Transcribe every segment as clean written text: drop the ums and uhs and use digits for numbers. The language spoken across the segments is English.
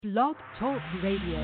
Blog Talk Radio.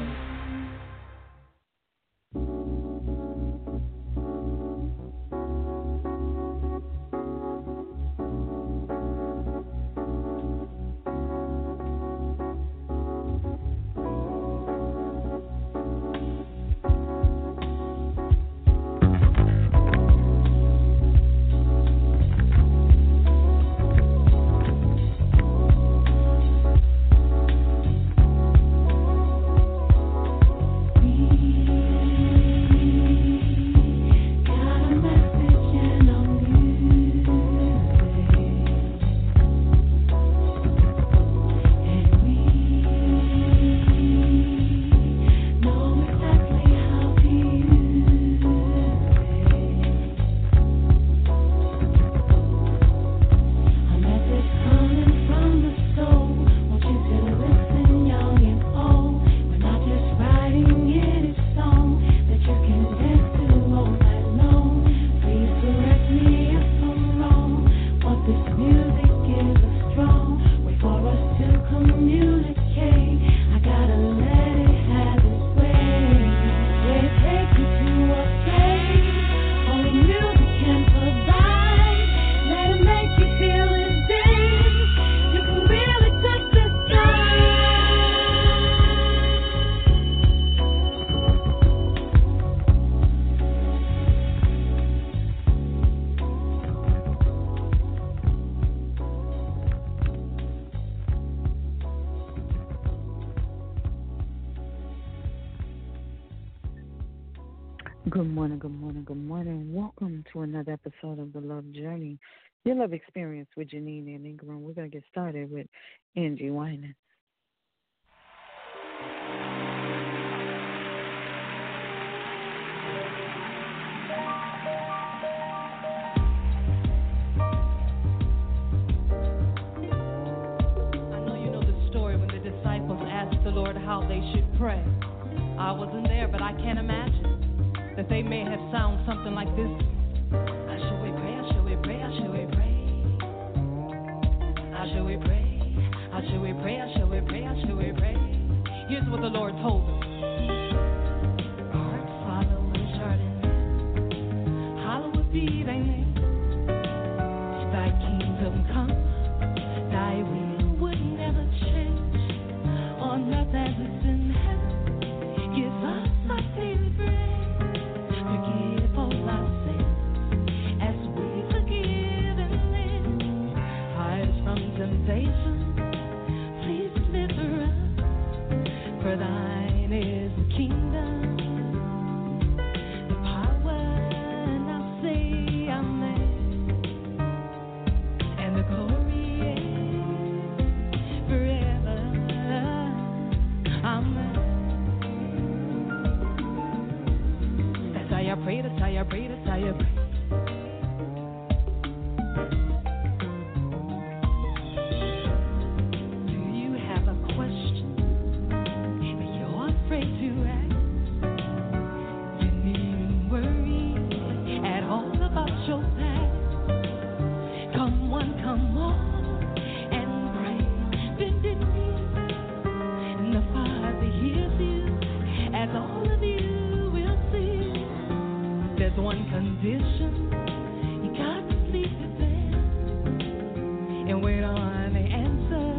Good morning, good morning, good morning. Welcome to another episode of The Love Journey, your love experience with Janine and Ingram. We're going to get started with Angie Winan. I know you know the story when the disciples asked the Lord how they should pray. I wasn't there, but I can't imagine that they may have sound something like this. How shall we pray? How shall we pray? How shall we pray? How shall we pray? How shall we pray? How shall we pray? How shall we pray? Here's what the Lord told them. Our Father which art in heaven, hallowed be thy name. Thy kingdom come, thy will would never change. On earth as it's in heaven, give us our daily bread. Forgive all our sins, as we forgive them. Hide us from temptation, please deliver us. For thine is the kingdom, the power, and I say amen. And the glory is forever, amen. That's how you pray, that's how you pray, that's how you pray. Do you have a question that you're afraid to ask? You needn't worry at all about your past. Come one, come all, and pray. Bended knees, and the Father hears you, as all of you will see. There's one condition, you got to sleep in bed and wait on the answer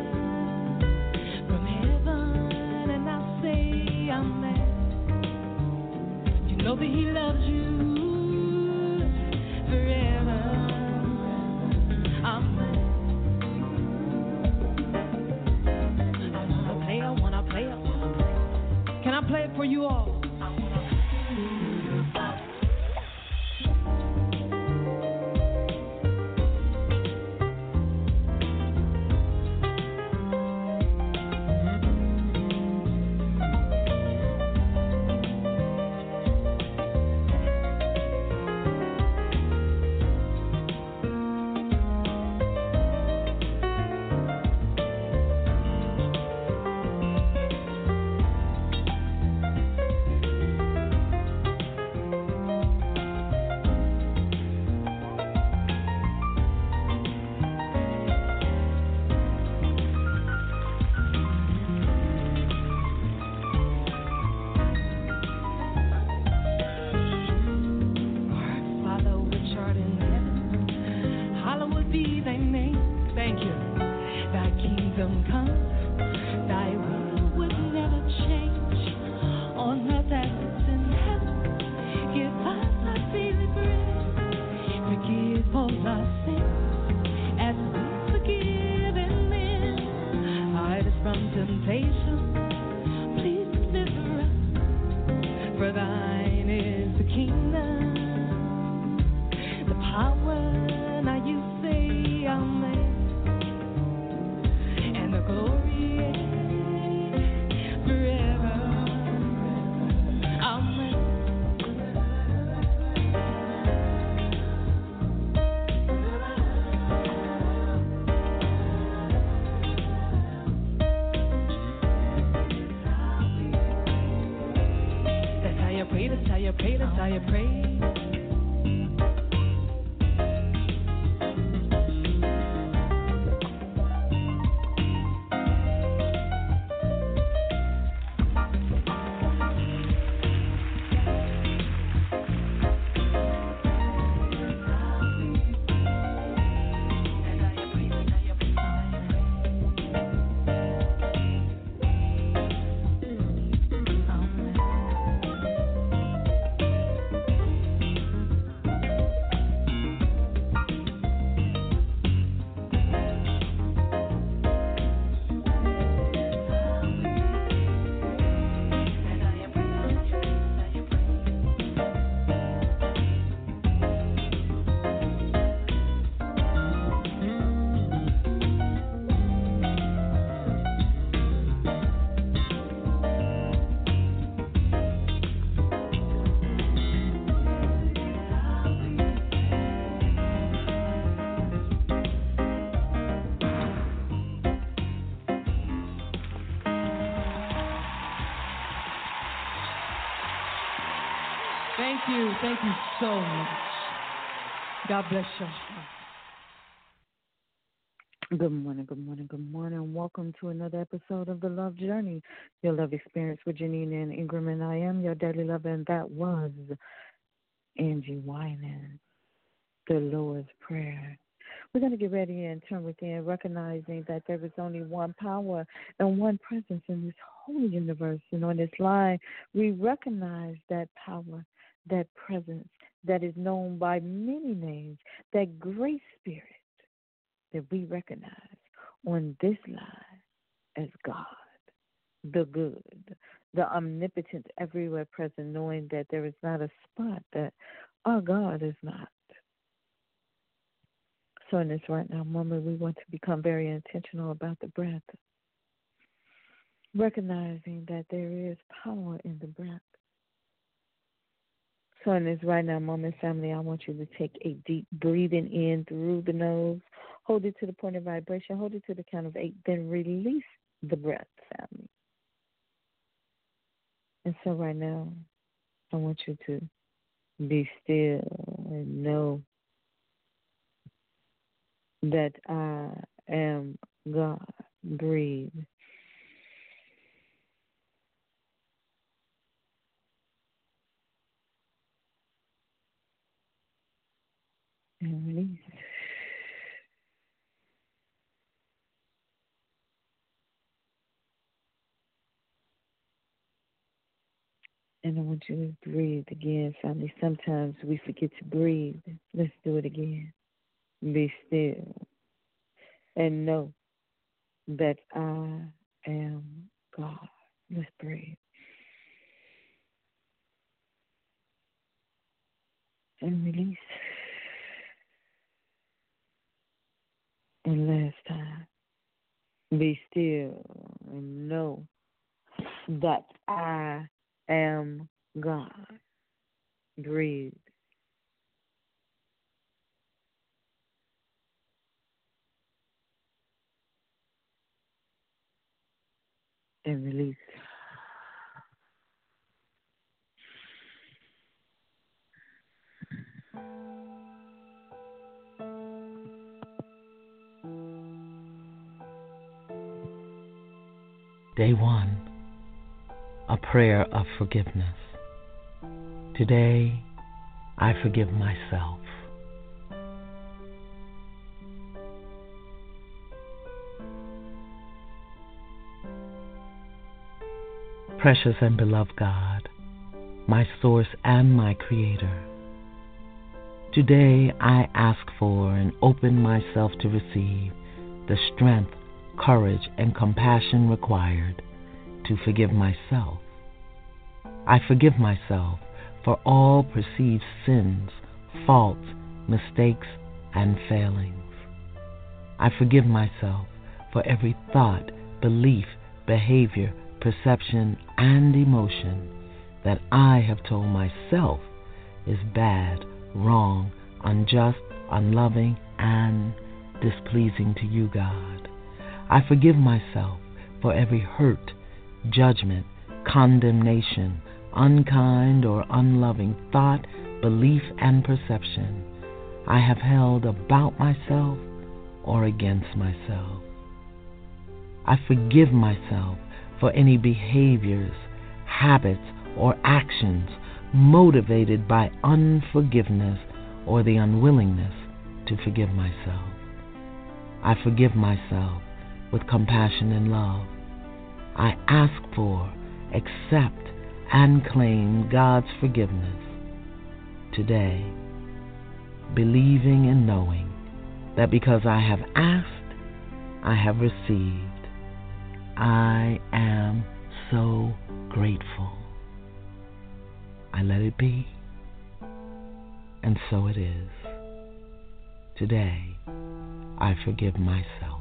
from heaven, and I'll say amen. You know that he loves you forever, amen. I wanna play, I wanna play, I wanna play. Can I play it for you all? Thank you so much. God bless you. Good morning, good morning, good morning. Welcome to another episode of The Love Journey, your love experience with Janine and Ingram, and I am your daily lover, and that was Angie Wyman, the Lord's Prayer. We're going to get ready and turn within, recognizing that there is only one power and one presence in this whole universe. And on this line, we recognize that power, that presence that is known by many names, that great spirit that we recognize on this line as God, the good, the omnipotent, everywhere present, knowing that there is not a spot that our God is not. So in this right now moment, we want to become very intentional about the breath, recognizing that there is power in the breath. So in this right now moment, family, I want you to take a deep breathing in through the nose, hold it to the point of vibration, hold it to the count of 8, then release the breath, family. And so right now, I want you to be still and know that I am God. Breathe. And release. And I want you to breathe again, family. Sometimes we forget to breathe. Let's do it again. Be still and know that I am God. Let's breathe. And release. And last time, be still and know that I am God. Breathe. And release. Day 1, a prayer of forgiveness. Today, I forgive myself. Precious and beloved God, my source and my creator, today I ask for and open myself to receive the strength, courage, and compassion required to forgive myself. I forgive myself for all perceived sins, faults, mistakes, and failings. I forgive myself for every thought, belief, behavior, perception, and emotion that I have told myself is bad, wrong, unjust, unloving, and displeasing to you, God. I forgive myself for every hurt, judgment, condemnation, unkind or unloving thought, belief, and perception I have held about myself or against myself. I forgive myself for any behaviors, habits, or actions motivated by unforgiveness or the unwillingness to forgive myself. I forgive myself with compassion and love. I ask for, accept, and claim God's forgiveness today, believing and knowing that because I have asked, I have received. I am so grateful. I let it be, and so it is. Today, I forgive myself.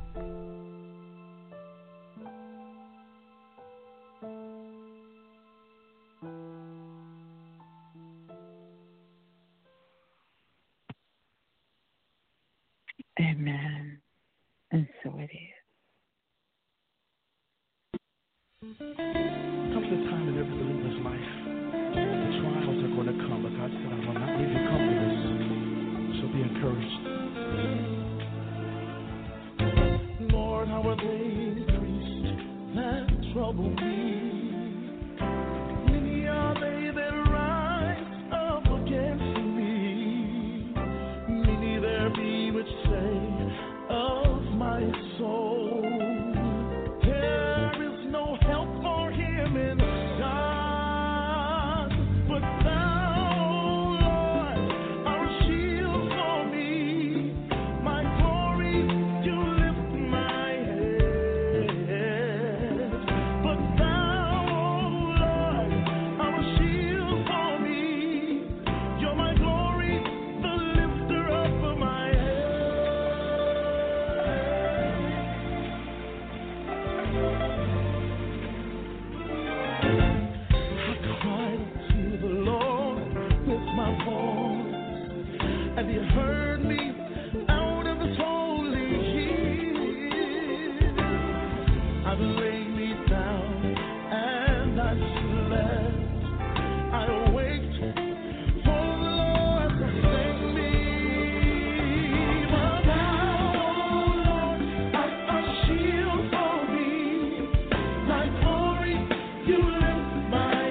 Amen. And so it is. Comes a time in every believer's life. The trials are going to come, but God said, I will not leave you comfortless. So be encouraged. Lord, how are they increased that trouble me? Many are they that rise up against me. Many there be which say of my soul, there is no help for him in God, but thou, Lord, art a shield for me, my glory, you lift my head. But thou, Lord, art a shield for me, you're my glory, the lifter up of my head. And he heard me out of his holy hill. I laid me down and I slept. I awaked, for the Lord sustained me. But thou, Lord, art a shield for me. Thy glory, you lift my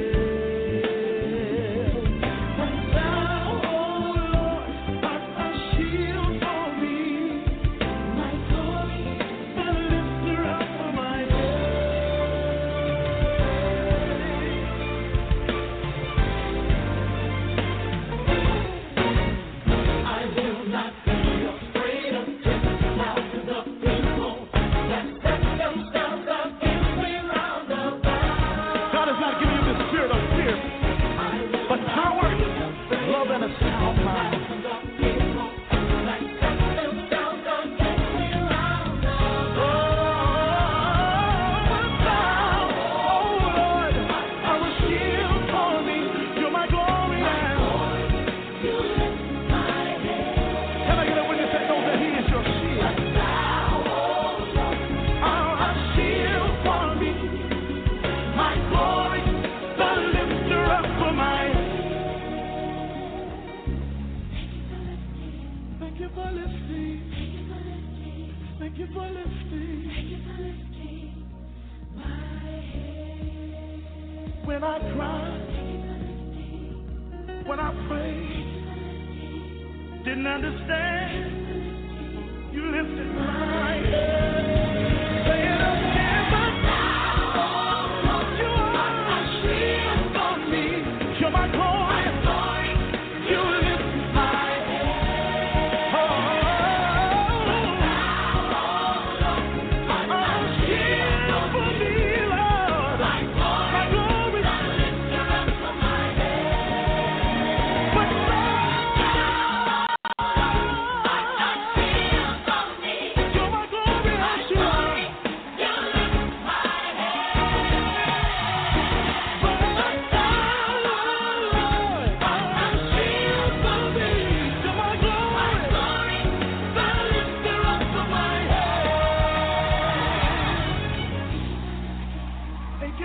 head. But thou, Lord, art a shield for me. My glory, the lifter up of my I will not be afraid of thousands of people that set themselves against me round about. God has not given you the spirit of fear, but power, love, and a sound mind. Thank you for lifting. Thank you for lifting. When I cried, when I prayed, didn't understand, you lifted my head. Say it again, but now you are a shield for me. You're my glory. You lift my head. Oh, a shield for me, Lord.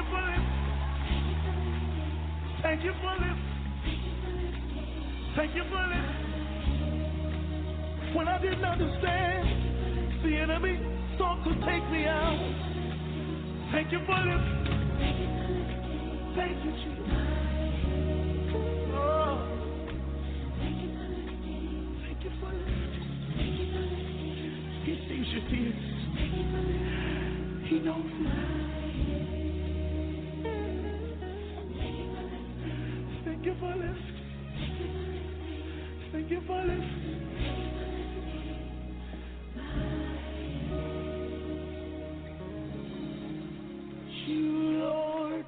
for this. Thank you for this. Thank you for this. When I didn't understand, the enemy sought to take me out. Thank you for this. Thank you, Jesus. Oh. Thank you for this. He sees your tears. He knows you. Thank you for this. Thank you for this. You, Lord,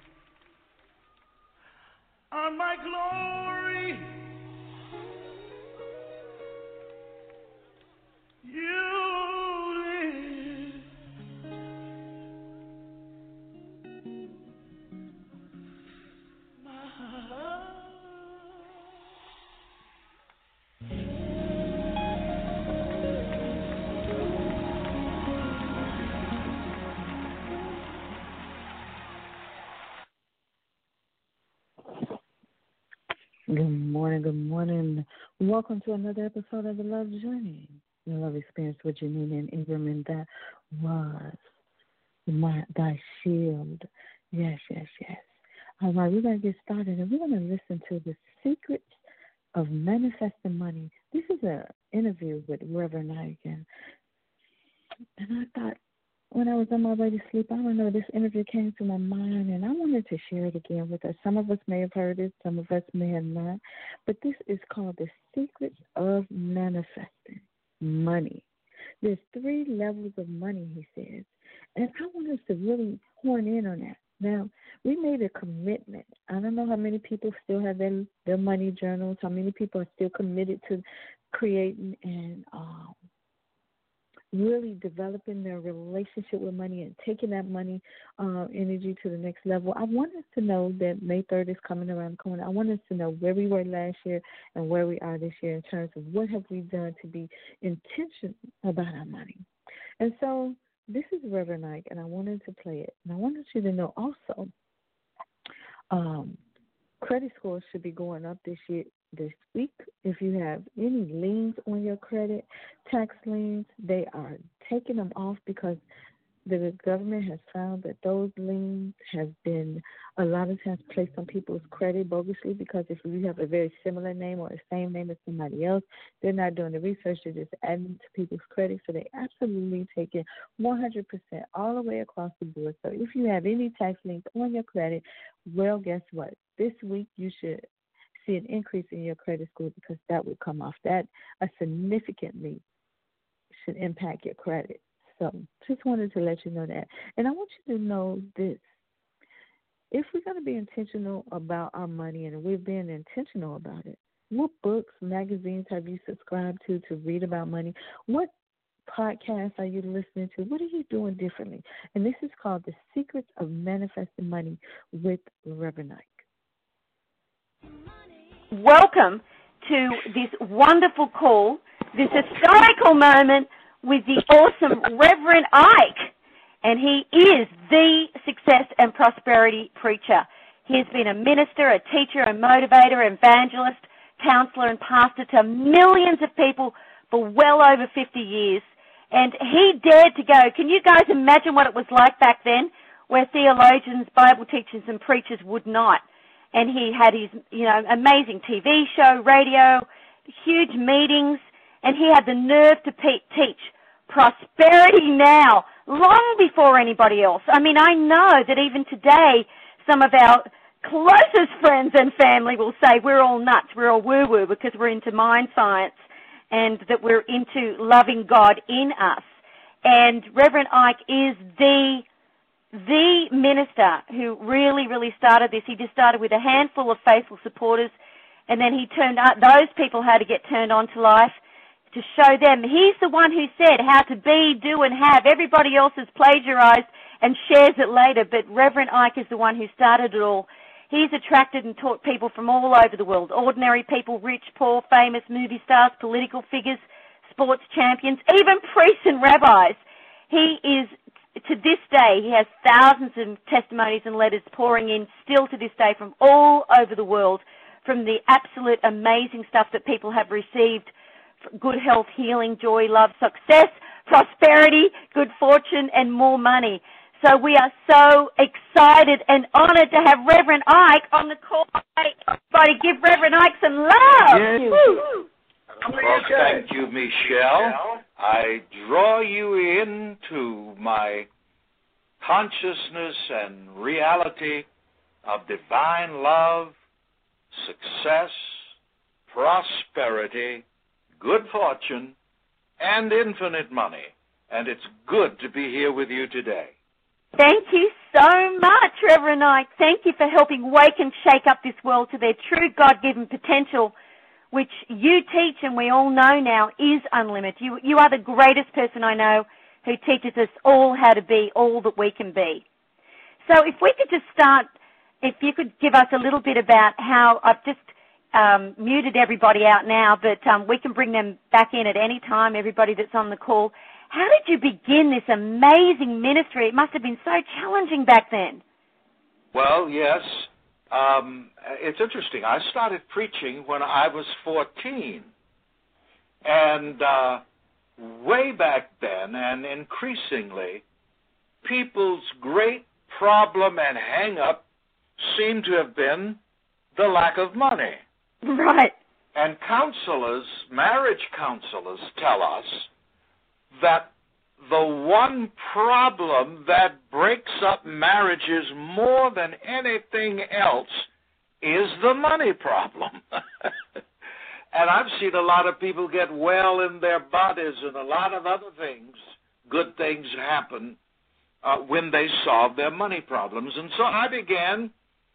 are my glory. You live. My heart. Good morning, good morning. Welcome to another episode of The Love Journey, the love experience with Janine and Ingram, and that was thy shield. Yes, yes, yes. All right, we're going to get started, and we're going to listen to the secrets of manifesting money. This is an interview with Reverend Ike, and I thought, when I was on my way to sleep, I don't know, this interview came to my mind, and I wanted to share it again with us. Some of us may have heard it, some of us may have not, but this is called The Secrets of Manifesting Money. There's 3 levels of money, he says, and I want us to really horn in on that. Now, we made a commitment. I don't know how many people still have their money journals, how many people are still committed to creating and really developing their relationship with money and taking that money energy to the next level. I want us to know that May 3rd is coming around the corner. I want us to know where we were last year and where we are this year in terms of what have we done to be intentional about our money. And so this is Reverend Ike, and I wanted to play it. And I wanted you to know also credit scores should be going up this week. If you have any liens on your credit, tax liens, they are taking them off because the government has found that those liens have been a lot of times placed on people's credit bogusly, because if you have a very similar name or the same name as somebody else, they're not doing the research, they're just adding to people's credit. So they absolutely take it 100% all the way across the board. So if you have any tax liens on your credit, well, guess what? This week you should see an increase in your credit score, because that will come off. That significantly should impact your credit. So just wanted to let you know that. And I want you to know this. If we're going to be intentional about our money, and we're being intentional about it, what books, magazines have you subscribed to read about money? What podcasts are you listening to? What are you doing differently? And this is called The Secrets of Manifesting Money with Reverend Ike. Welcome to this wonderful call, this historical moment with the awesome Reverend Ike. And he is the success and prosperity preacher. He has been a minister, a teacher, a motivator, evangelist, counselor, and pastor to millions of people for well over 50 years. And he dared to go. Can you guys imagine what it was like back then, where theologians, Bible teachers, and preachers would not? And he had his, amazing TV show, radio, huge meetings, and he had the nerve to teach prosperity now, long before anybody else. I mean, I know that even today, some of our closest friends and family will say we're all nuts, we're all woo-woo, because we're into mind science and that we're into loving God in us. And Reverend Ike is the minister who really, really started this. He just started with a handful of faithful supporters, and then he turned those people how to get turned on to life, to show them. He's the one who said how to be, do, and have. Everybody else has plagiarized and shares it later, but Reverend Ike is the one who started it all. He's attracted and taught people from all over the world, ordinary people, rich, poor, famous, movie stars, political figures, sports champions, even priests and rabbis. He is to this day, he has thousands of testimonies and letters pouring in still to this day from all over the world, from the absolute amazing stuff that people have received, good health, healing, joy, love, success, prosperity, good fortune, and more money. So we are so excited and honored to have Reverend Ike on the call. Everybody give Reverend Ike some love. Yes. Woo. Well, thank you, Michelle. I draw you into my consciousness and reality of divine love, success, prosperity, good fortune, and infinite money. And it's good to be here with you today. Thank you so much, Reverend Ike. Thank you for helping wake and shake up this world to their true God-given potential, which you teach and we all know now is unlimited. You are the greatest person I know who teaches us all how to be all that we can be. So if we could just start, if you could give us a little bit about how, I've just muted everybody out now, but we can bring them back in at any time, everybody that's on the call. How did you begin this amazing ministry? It must have been so challenging back then. Well, yes. It's interesting. I started preaching when I was 14. And way back then, and increasingly, people's great problem and hang-up seemed to have been the lack of money. Right. And counselors, marriage counselors, tell us that the one problem that breaks up marriages more than anything else is the money problem. And I've seen a lot of people get well in their bodies and a lot of other things, good things happen when they solve their money problems. And so I began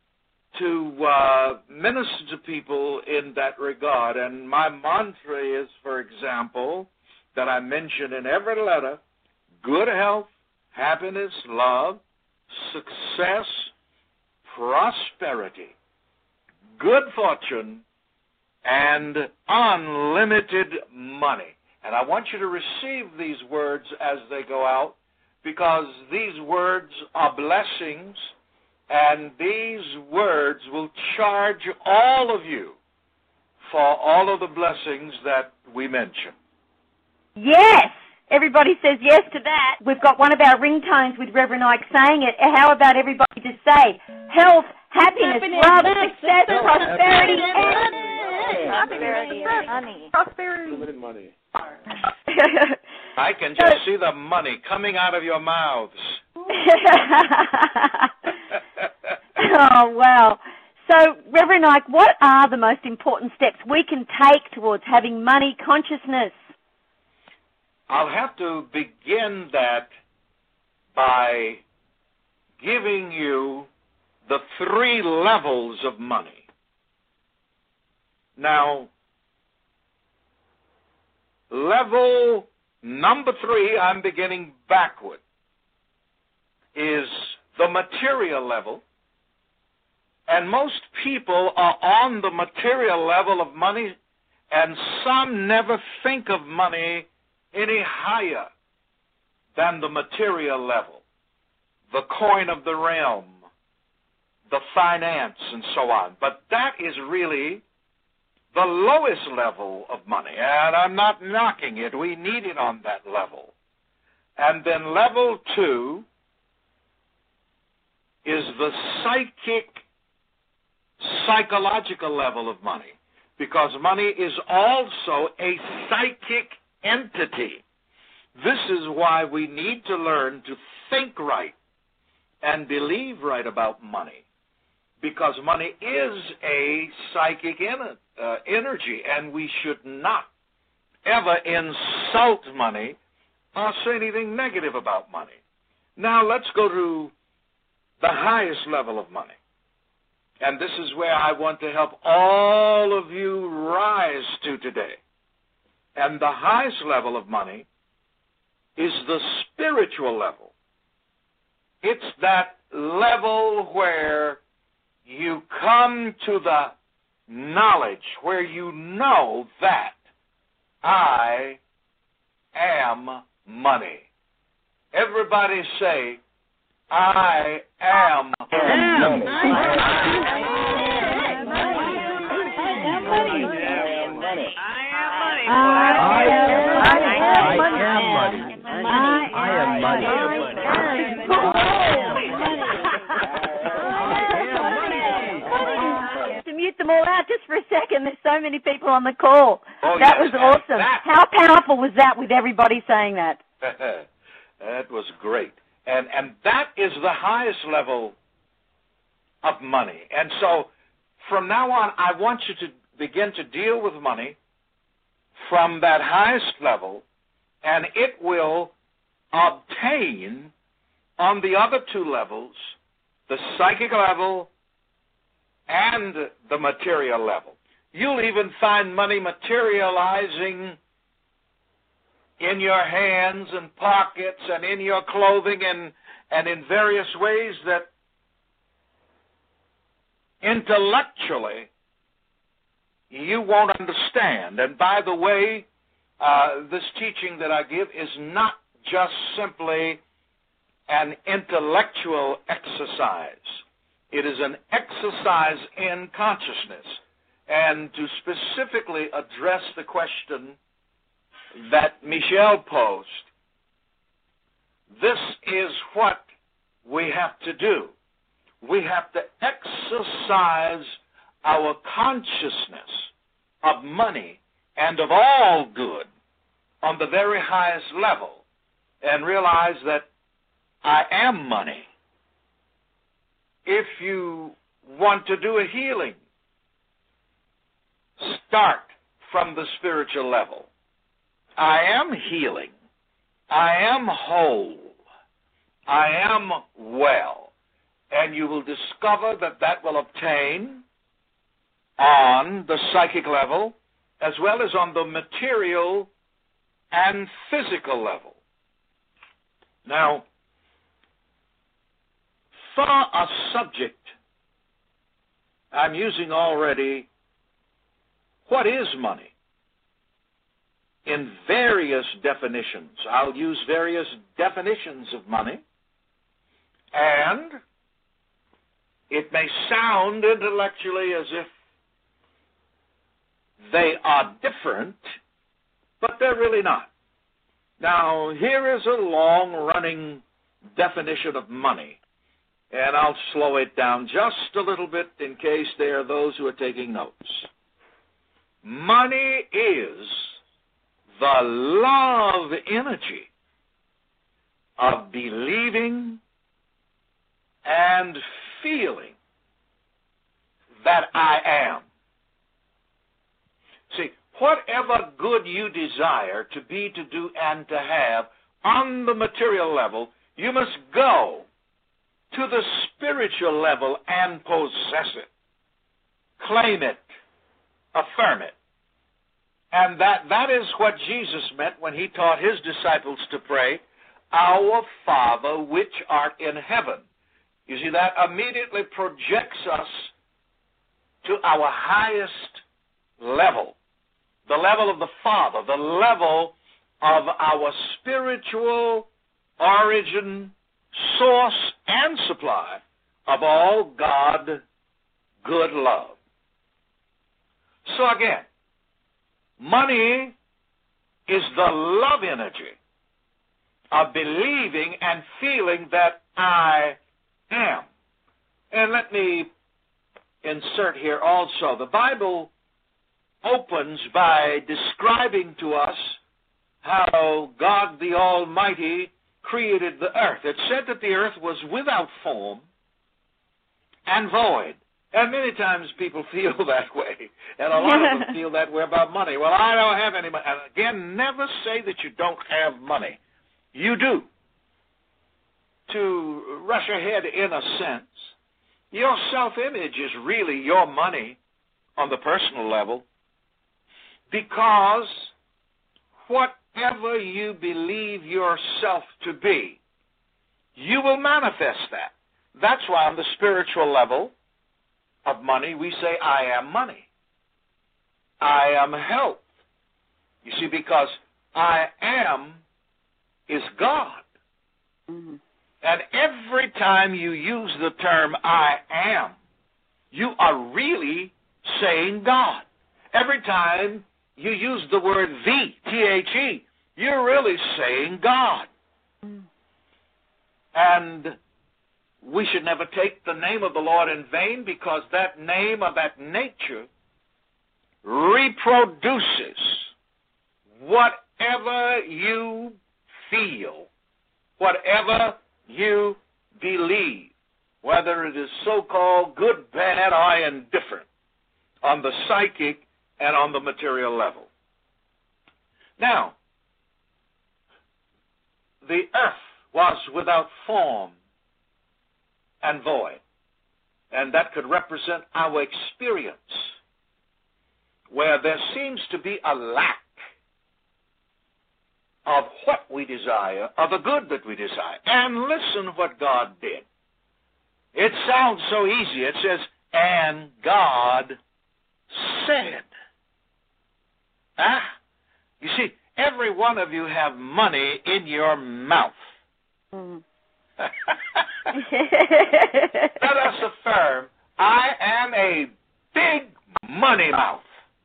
to minister to people in that regard. And my mantra is, for example, that I mention in every letter, good health, happiness, love, success, prosperity, good fortune, and unlimited money. And I want you to receive these words as they go out, because these words are blessings, and these words will charge all of you for all of the blessings that we mention. Yes! Everybody says yes to that. We've got one of our ringtones with Reverend Ike saying it. How about everybody just say, health, happiness, love, success, prosperity, and money. Prosperity. Limited money. I can just see the money coming out of your mouths. Oh, wow. So, Reverend Ike, what are the most important steps we can take towards having money consciousness? I'll have to begin that by giving you the 3 levels of money. Now, level number 3, I'm beginning backward, is the material level. And most people are on the material level of money, and some never think of money any higher than the material level, the coin of the realm, the finance, and so on. But that is really the lowest level of money, and I'm not knocking it. We need it on that level. And then level 2 is the psychological level of money, because money is also a psychic entity. This is why we need to learn to think right and believe right about money, because money is a psychic energy, and we should not ever insult money or say anything negative about money. Now let's go to the highest level of money. And this is where I want to help all of you rise to today. And the highest level of money is the spiritual level. It's that level where you come to the knowledge, where you know that I am money. Everybody say, I am To mute them all out just for a second. There's so many people on the call. Oh, that yes, was awesome. How powerful was that with everybody saying that? That was great. And that is the highest level of money. And so from now on, I want you to begin to deal with money from that highest level, and it will obtain on the other two levels, the psychic level and the material level. You'll even find money materializing in your hands and pockets and in your clothing and in various ways that intellectually you won't understand. And by the way, this teaching that I give is not just simply an intellectual exercise. It is an exercise in consciousness. And to specifically address the question that Michelle posed, this is what we have to do. We have to exercise our consciousness of money and of all good on the very highest level and realize that I am money. If you want to do a healing, start from the spiritual level. I am healing. I am whole. I am well. And you will discover that that will obtain on the psychic level as well as on the material and physical level. Now, for a subject, I'm using already what is money in various definitions. I'll use various definitions of money, and it may sound intellectually as if they are different, but they're really not. Now, here is a long-running definition of money, and I'll slow it down just a little bit in case there are those who are taking notes. Money is the love energy of believing and feeling that I am. See, whatever good you desire to be, to do, and to have on the material level, you must go to the spiritual level and possess it. Claim it. Affirm it. And that is what Jesus meant when he taught his disciples to pray, Our Father which art in heaven. You see, that immediately projects us to our highest level, the level of the Father, the level of our spiritual origin, source, and supply of all God, good love. So again, money is the love energy of believing and feeling that I am. And let me insert here also, the Bible opens by describing to us how God the Almighty created the earth. It said that the earth was without form and void. And many times people feel that way, and a lot of them feel that way about money. Well, I don't have any money. And again, never say that you don't have money. You do. To rush ahead in a sense, your self-image is really your money on the personal level, because whatever you believe yourself to be, you will manifest that. That's why on the spiritual level of money, we say, I am money. I am health. You see, because I am is God. Mm-hmm. And every time you use the term I am, you are really saying God. Every time you use the word the, T-H-E, you're really saying God. Mm. And we should never take the name of the Lord in vain, because that name or that nature reproduces whatever you feel, whatever you believe, whether it is so-called good, bad, or indifferent, on the psychic and on the material level. Now, the earth was without form and void, and that could represent our experience, where there seems to be a lack of what we desire, of the good that we desire. And listen what God did. It sounds so easy. It says, and God said. You see, every one of you have money in your mouth. Mm. Let us affirm, I am a big money mouth.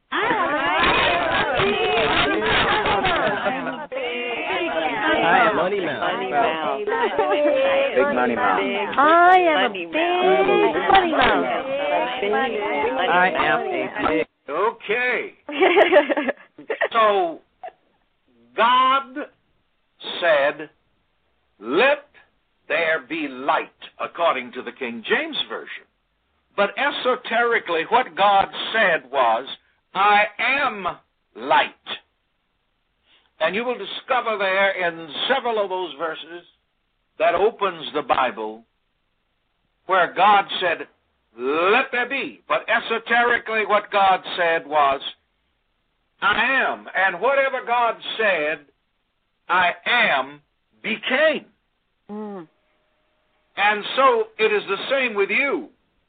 I am money mouth. Big money mouth. I am a big money mouth. I am a big. Okay. So, God said, let there be light, according to the King James Version. But esoterically, what God said was, I am light. And you will discover there in several of those verses that opens the Bible where God said, let there be. But esoterically, what God said was, I am. And whatever God said, I am, became. Mm. And so it is the same with you.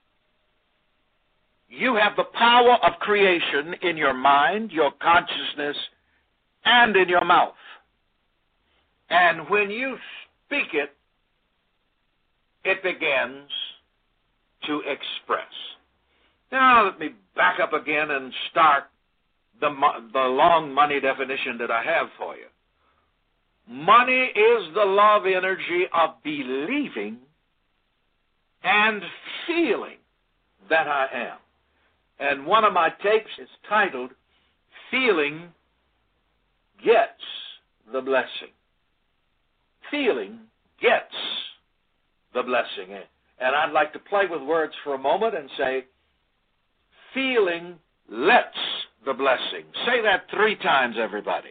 You have the power of creation in your mind, your consciousness, and in your mouth. And when you speak it, it begins to express. Now let me back up again and start the long money definition that I have for you. Money is the love energy of believing and feeling that I am. And one of my tapes is titled, Feeling Gets the Blessing. Feeling gets the blessing. And I'd like to play with words for a moment and say, feeling lets the blessing. Say that 3 times, everybody.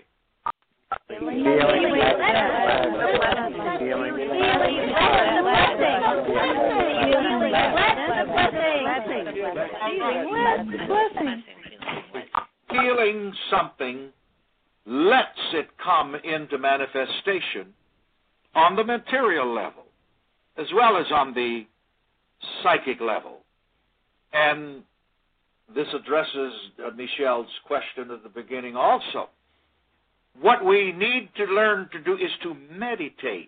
Feeling something lets it come into manifestation on the material level as well as on the psychic level. And this addresses Michelle's question at the beginning also. What we need to learn to do is to meditate.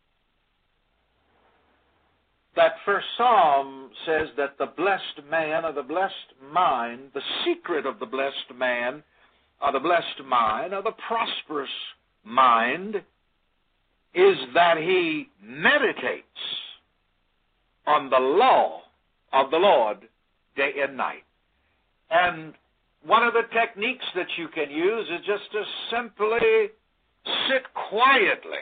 That first psalm says that the blessed man or the blessed mind, the secret of the blessed man or the blessed mind or the prosperous mind is that he meditates on the law of the Lord day and night. And one of the techniques that you can use is just to simply sit quietly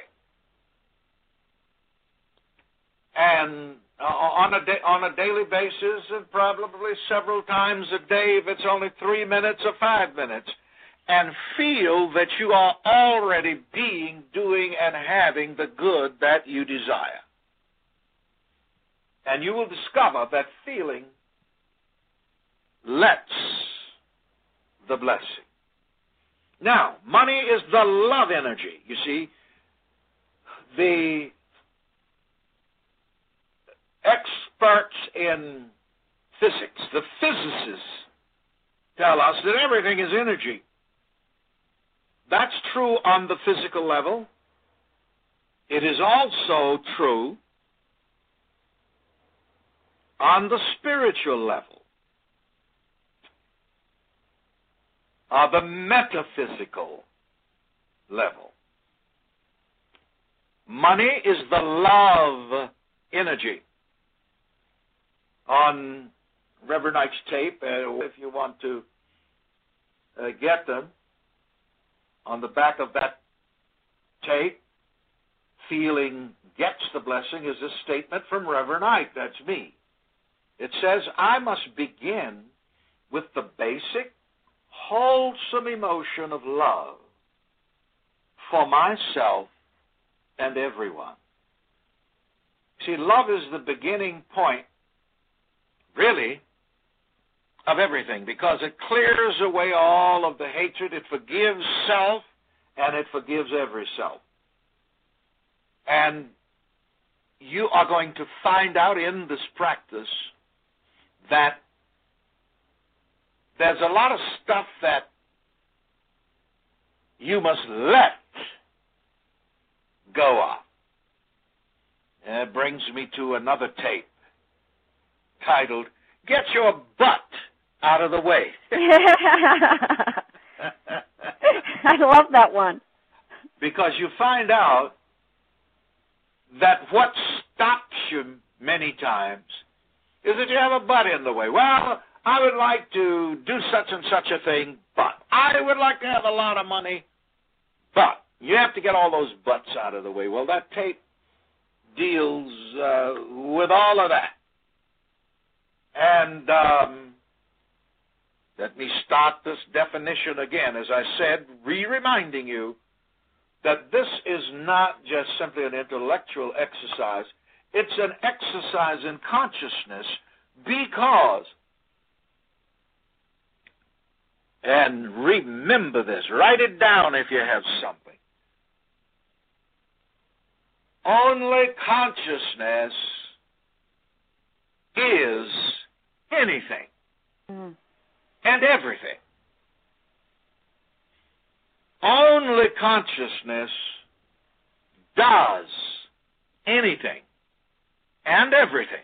and on a daily basis, and probably several times a day, if it's only 3 minutes or 5 minutes, and feel that you are already doing, and having the good that you desire. And you will discover that feeling lets the blessing. Now, money is the love energy. You see, the experts in physics, the physicists, tell us that everything is energy. That's true on the physical level. it is also true on the spiritual level, the metaphysical level. Money is the love energy. On Reverend Ike's tape, if you want to get them, on the back of that tape, feeling gets the blessing, is a statement from Reverend Ike. That's me. It says, I must begin with the basic, wholesome emotion of love for myself and everyone. See, love is the beginning point, really, of everything, because it clears away all of the hatred. It forgives self, and it forgives every self. And you are going to find out in this practice that there's a lot of stuff that you must let go of. And it brings me to another tape titled, Get Your Butt Out of the Way. I love that one. Because you find out that what stops you many times is that you have a butt in the way. Well, I would like to do such and such a thing, but I would like to have a lot of money, but you have to get all those butts out of the way. Well, that tape deals with all of that. And let me start this definition again. As I said, reminding you that this is not just simply an intellectual exercise. It's an exercise in consciousness because, and remember this, write it down if you have something. Only consciousness is anything and everything. Only consciousness does anything and everything.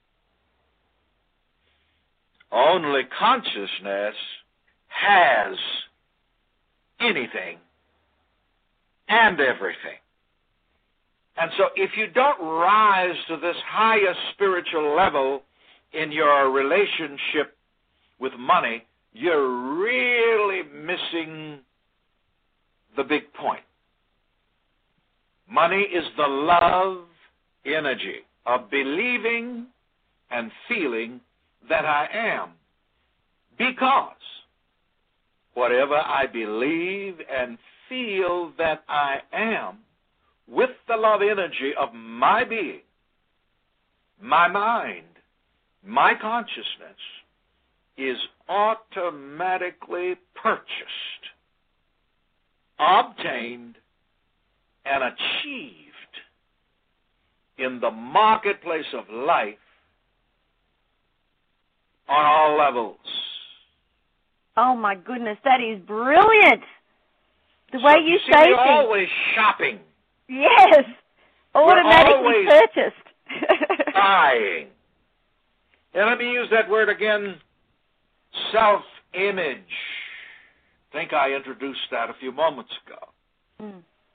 Only consciousness has anything and everything. And so if you don't rise to this higher spiritual level in your relationship with money, you're really missing the big point. Money is the love energy of believing and feeling that I am. Because whatever I believe and feel that I am, with the love energy of my being, my mind, my consciousness, is automatically purchased, obtained, and achieved in the marketplace of life on all levels. Oh, my goodness, that is brilliant. The way you see, say we're things. always shopping. Yes, automatically purchased. Buying. And let me use that word again, self-image. I think I introduced that a few moments ago.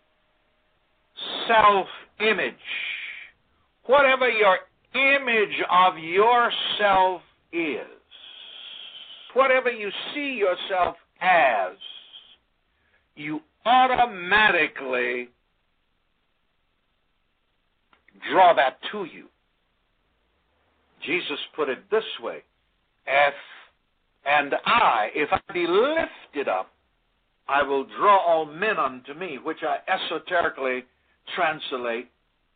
Self-image. Whatever your image of yourself is, whatever you see yourself as, you automatically draw that to you. Jesus put it this way, if I be lifted up, I will draw all men unto me, which I esoterically translate,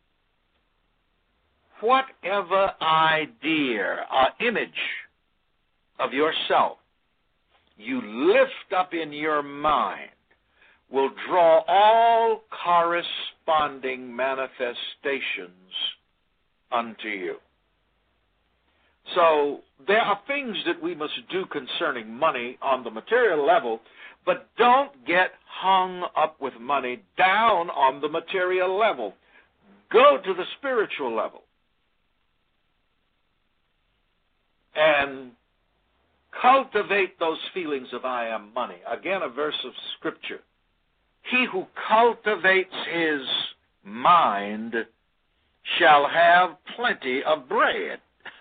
whatever idea or image of yourself you lift up in your mind will draw all corresponding manifestations unto you. So there are things that we must do concerning money on the material level, but don't get hung up with money down on the material level. go to the spiritual level and cultivate those feelings of I am money. Again, a verse of Scripture. He who cultivates his mind shall have plenty of bread.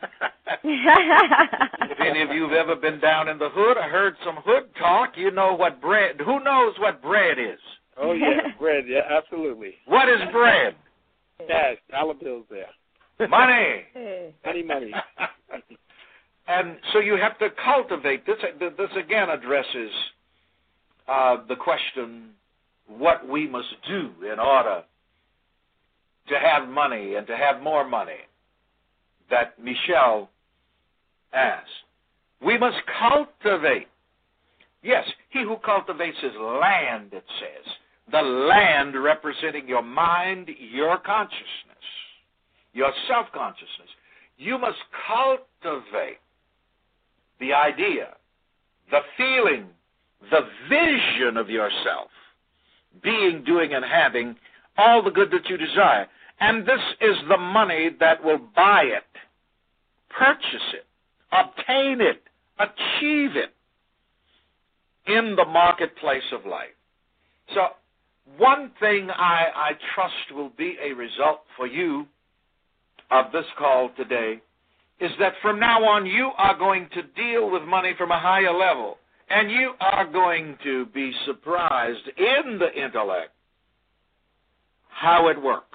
If any of you have ever been down in the hood or heard some hood talk, you know what bread, who knows what bread is? Oh, yeah, bread, yeah, absolutely. What is bread? Cash, dollar bills there. Money. Money. And so you have to cultivate this. This again addresses the question, what we must do in order to have money and to have more money, that Michelle asked. We must cultivate. Yes, he who cultivates his land, it says. The land representing your mind, your consciousness, your self-consciousness. You must cultivate the idea, the feeling, the vision of yourself, being, doing, and having all the good that you desire. And this is the money that will buy it, purchase it, obtain it, achieve it in the marketplace of life. So one thing I trust will be a result for you of this call today is that from now on you are going to deal with money from a higher level, and you are going to be surprised in the intellect how it works.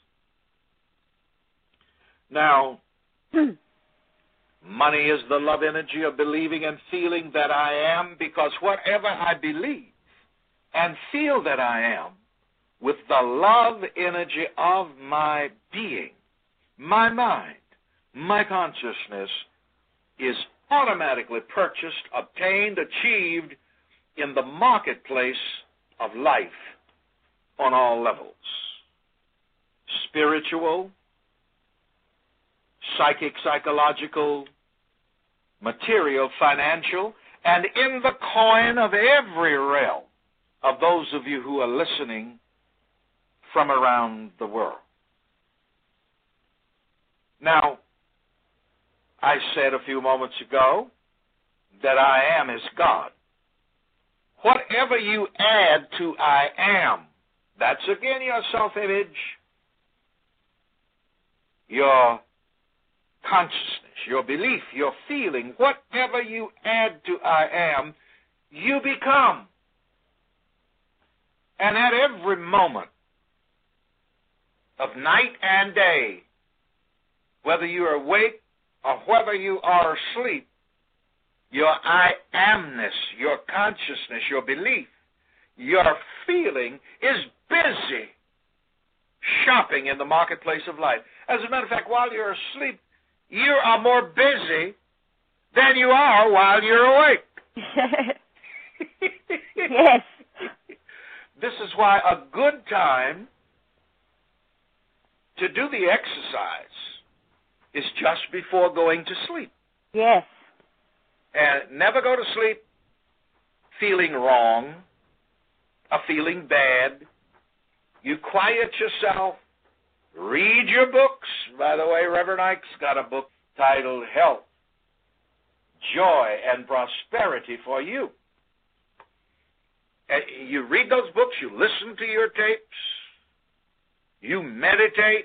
Now, money is the love energy of believing and feeling that I am, because whatever I believe and feel that I am, with the love energy of my being, my mind, my consciousness, is automatically purchased, obtained, achieved in the marketplace of life on all levels. Spiritual, psychic, psychological, material, financial, and in the coin of every realm of those of you who are listening from around the world. Now, I said a few moments ago that I am is God. Whatever you add to I am, that's again your self-image, your consciousness, your belief, your feeling. Whatever you add to I am, you become. And at every moment of night and day, whether you are awake or whether you are asleep, your I amness, your consciousness, your belief, your feeling is busy shopping in the marketplace of life. As a matter of fact, while you're asleep, you are more busy than you are while you're awake. Yes. This is why a good time to do the exercise is just before going to sleep. Yes. And never go to sleep feeling wrong or feeling bad. You quiet yourself, read your books. By the way, Reverend Ike's got a book titled Health, Joy, and Prosperity for You. And you read those books, you listen to your tapes, you meditate,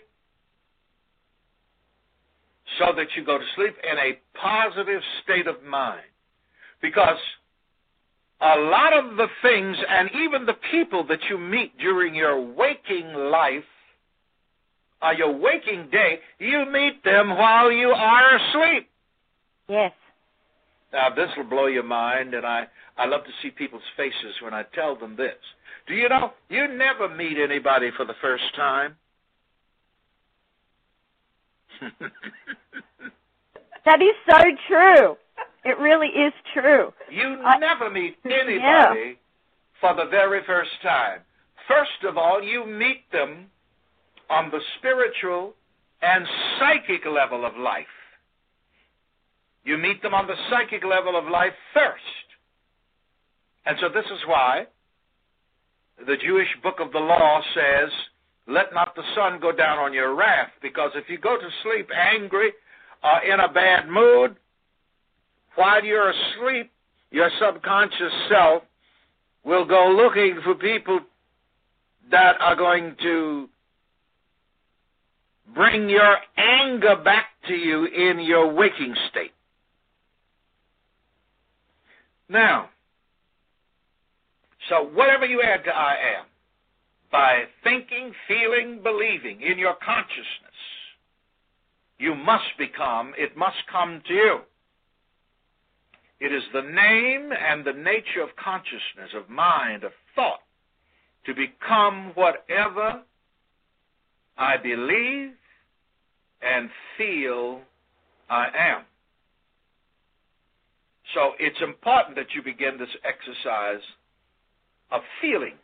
so that you go to sleep in a positive state of mind. Because a lot of the things and even the people that you meet during your waking life, or your waking day, you meet them while you are asleep. Yes. Now, this will blow your mind, and I love to see people's faces when I tell them this. Do you know, you never meet anybody for the first time. That is so true. It really is true. You never meet anybody for the very first time. First of all, you meet them on the spiritual and psychic level of life. You meet them on the psychic level of life first. And so this is why the Jewish book of the law says let not the sun go down on your wrath, because if you go to sleep angry or in a bad mood, while you're asleep, your subconscious self will go looking for people that are going to bring your anger back to you in your waking state. Now, so whatever you add to I am, by thinking, feeling, believing in your consciousness, you must become, it must come to you. It is the name and the nature of consciousness, of mind, of thought, to become whatever I believe and feel I am. So it's important that you begin this exercise of feeling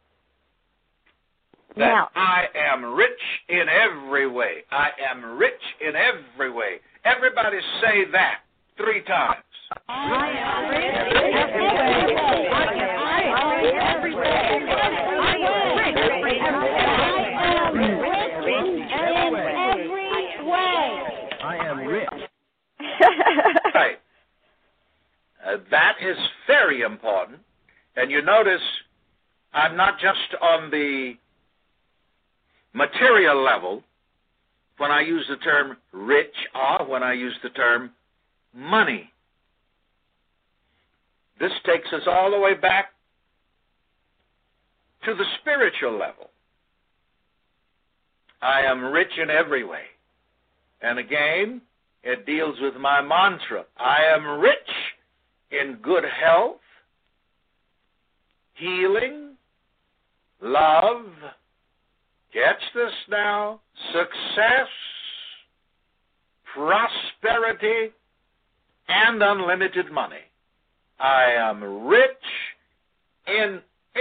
that now, I am rich in every way. I am rich in every way. Everybody say that 3 times. I am rich in every way. I am rich in every way. I am rich in every way. I am rich. Right. That is very important. And you notice I'm not just on the material level when I use the term rich or when I use the term money. This takes us all the way back to the spiritual level. I am rich in every way. And again, it deals with my mantra. I am rich in good health, healing, love, catch this now, success, prosperity, and unlimited money. I am rich in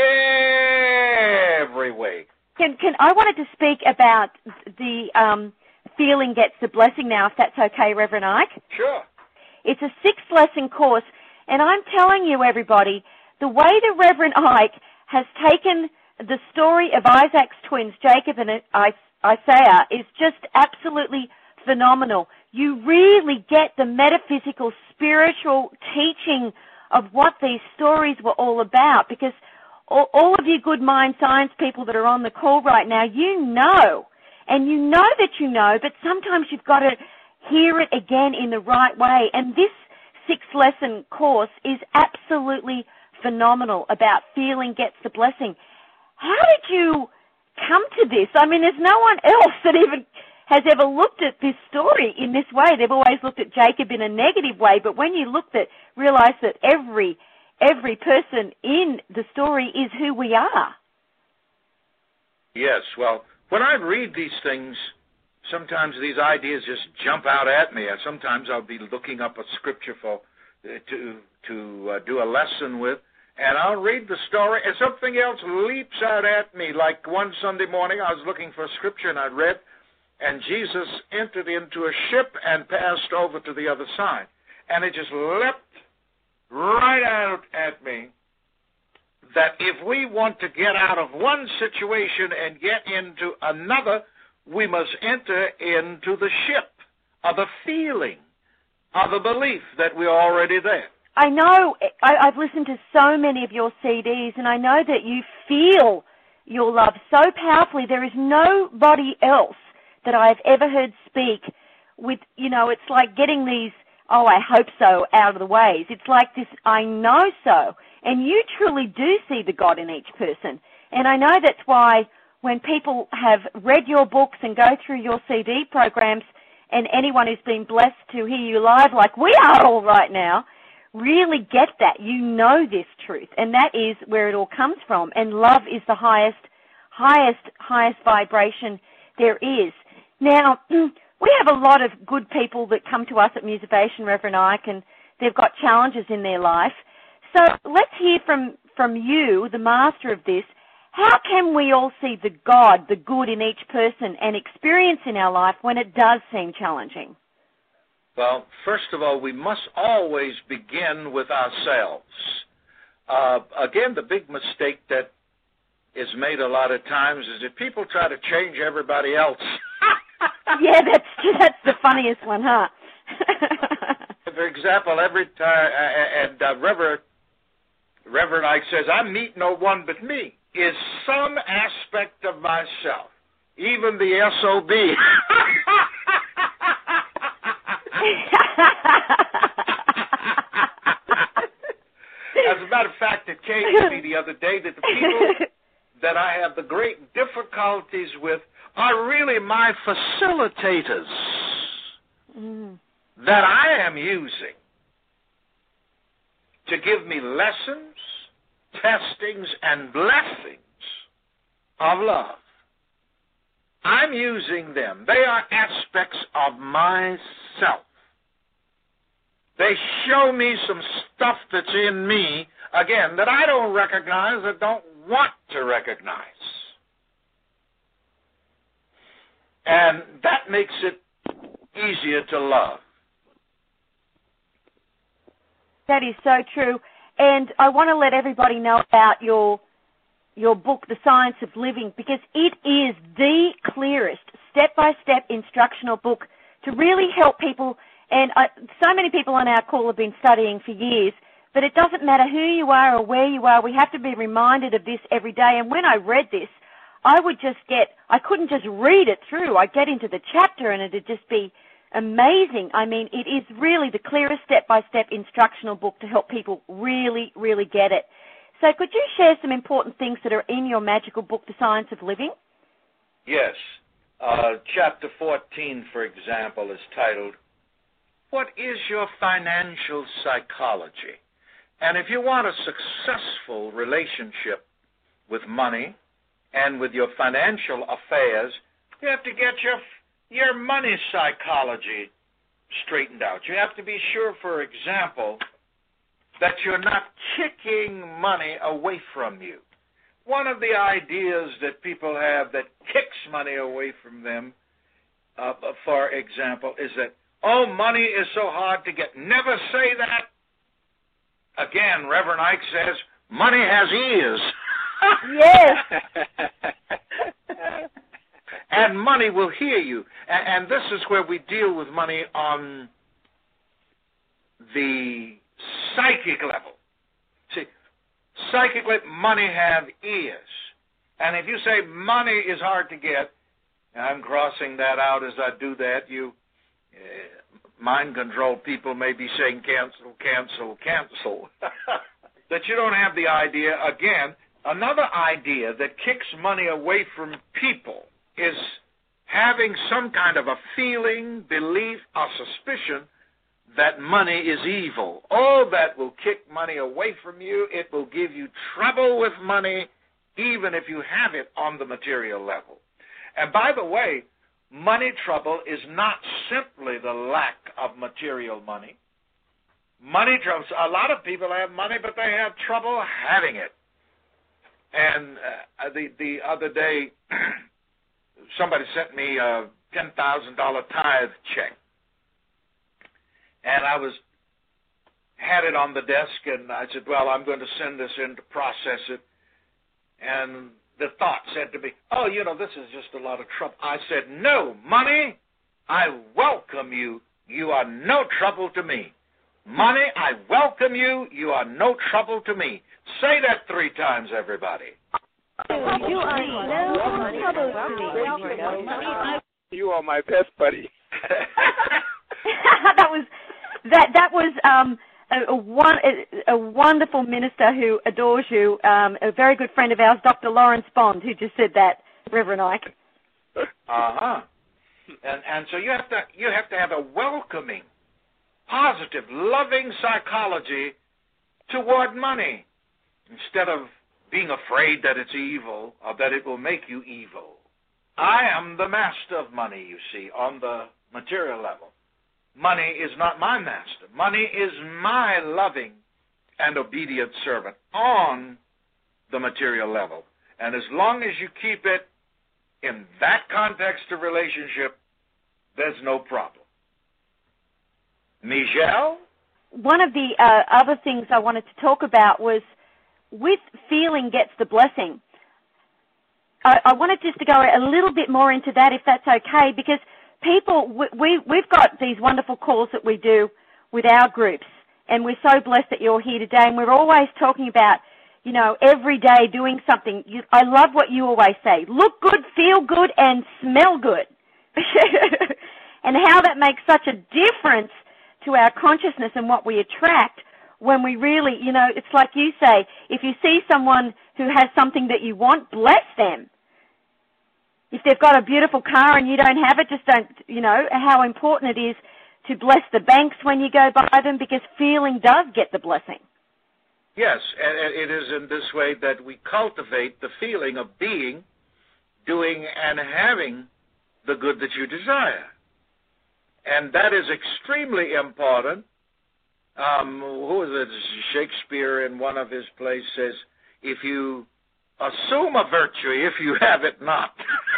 every way. I wanted to speak about the feeling gets the blessing now, if that's okay, Reverend Ike. Sure. It's a 6-lesson course, and I'm telling you, everybody, the way the Reverend Ike has taken the story of Isaac's twins, Jacob and Isaiah, is just absolutely phenomenal. You really get the metaphysical, spiritual teaching of what these stories were all about, because all of you good mind science people that are on the call right now, you know, and you know that you know, but sometimes you've got to hear it again in the right way. And this 6-lesson course is absolutely phenomenal about feeling gets the blessing. How did you come to this? I mean, there's no one else that even has ever looked at this story in this way. They've always looked at Jacob in a negative way, but when you looked at, realize that every person in the story is who we are. Yes, well, when I read these things, sometimes these ideas just jump out at me. Sometimes I'll be looking up a scripture to do a lesson with, and I'll read the story, and something else leaps out at me. Like one Sunday morning, I was looking for a scripture, and I read, and Jesus entered into a ship and passed over to the other side. And it just leapt right out at me that if we want to get out of one situation and get into another, we must enter into the ship of the feeling, of the belief that we're already there. I know, I've listened to so many of your CDs, and I know that you feel your love so powerfully. There is nobody else that I've ever heard speak with, it's like getting these, oh, I hope so, out of the ways. It's like this, I know so. And you truly do see the God in each person. And I know that's why when people have read your books and go through your CD programs, and anyone who's been blessed to hear you live like we are all right now, really get that. You know this truth, and that is where it all comes from. And love is the highest vibration there is. Now, we have a lot of good people that come to us at Musivation, Reverend Ike, and they've got challenges in their life. So let's hear from you, the master of this. How can we all see the God, the good in each person and experience in our life when it does seem challenging? Well, first of all, we must always begin with ourselves. Again, the big mistake that is made a lot of times is that people try to change everybody else. Yeah, that's the funniest one, huh? For example, every time, and Reverend Ike says, I'm meet no one but me, is some aspect of myself, even the SOB. As a matter of fact, it came to me the other day that the people that I have the great difficulties with are really my facilitators that I am using to give me lessons, testings, and blessings of love. I'm using them. They are aspects of myself. They show me some stuff that's in me, again, that I don't recognize, that don't want to recognize. And that makes it easier to love. That is so true. And I want to let everybody know about your book, The Science of Living, because it is the clearest step-by-step instructional book to really help people. And so many people on our call have been studying for years, but it doesn't matter who you are or where you are. We have to be reminded of this every day. And when I read this, I couldn't just read it through. I'd get into the chapter and it'd just be amazing. I mean, it is really the clearest step-by-step instructional book to help people really, really get it. So could you share some important things that are in your magical book, The Science of Living? Yes. Chapter 14, for example, is titled, What is Your Financial Psychology? And if you want a successful relationship with money and with your financial affairs, you have to get your money psychology straightened out. You have to be sure, for example, that you're not kicking money away from you. One of the ideas that people have that kicks money away from them, for example, is that, oh, money is so hard to get. Never say that. Again, Reverend Ike says, money has ears. Yes. And money will hear you. And this is where we deal with money on the psychic level. See, psychically, money have ears. And if you say money is hard to get, and I'm crossing that out as I do that, you mind control people may be saying cancel, cancel, cancel. That you don't have the idea. Again, another idea that kicks money away from people is having some kind of a feeling, belief, or suspicion that money is evil. Oh, that will kick money away from you. It will give you trouble with money, even if you have it on the material level. And by the way, money trouble is not simply the lack of material money. Money trouble, a lot of people have money, but they have trouble having it. And the other day, somebody sent me a $10,000 tithe check. And I had it on the desk, and I said, well, I'm going to send this in to process it. And the thought said to me, oh, this is just a lot of trouble. I said, no, money, I welcome you. You are no trouble to me. Money, I welcome you. You are no trouble to me. Say that 3 times, everybody. You are no trouble to me. You are my best buddy. That was a wonderful minister who adores you, a very good friend of ours, Dr. Lawrence Bond, who just said that, Reverend Ike. Uh-huh. And so you have to have a welcoming, positive, loving psychology toward money instead of being afraid that it's evil or that it will make you evil. I am the master of money, you see, on the material level. Money is not my master. Money is my loving and obedient servant on the material level. And as long as you keep it in that context of relationship, there's no problem. Michelle? One of the other things I wanted to talk about was with feeling gets the blessing. I wanted just to go a little bit more into that, if that's okay, because people, we've got these wonderful calls that we do with our groups, and we're so blessed that you're here today, and we're always talking about, you know, every day doing something. I love what you always say, look good, feel good, and smell good, and how that makes such a difference to our consciousness and what we attract when we really, you know, it's like you say, if you see someone who has something that you want, bless them. If they've got a beautiful car and you don't have it, just don't, you know, how important it is to bless the banks when you go by them, because feeling does get the blessing. Yes, and it is in this way that we cultivate the feeling of being, doing, and having the good that you desire. And that is extremely important. Who is it? Shakespeare in one of his plays says, if you assume a virtue, if you have it not.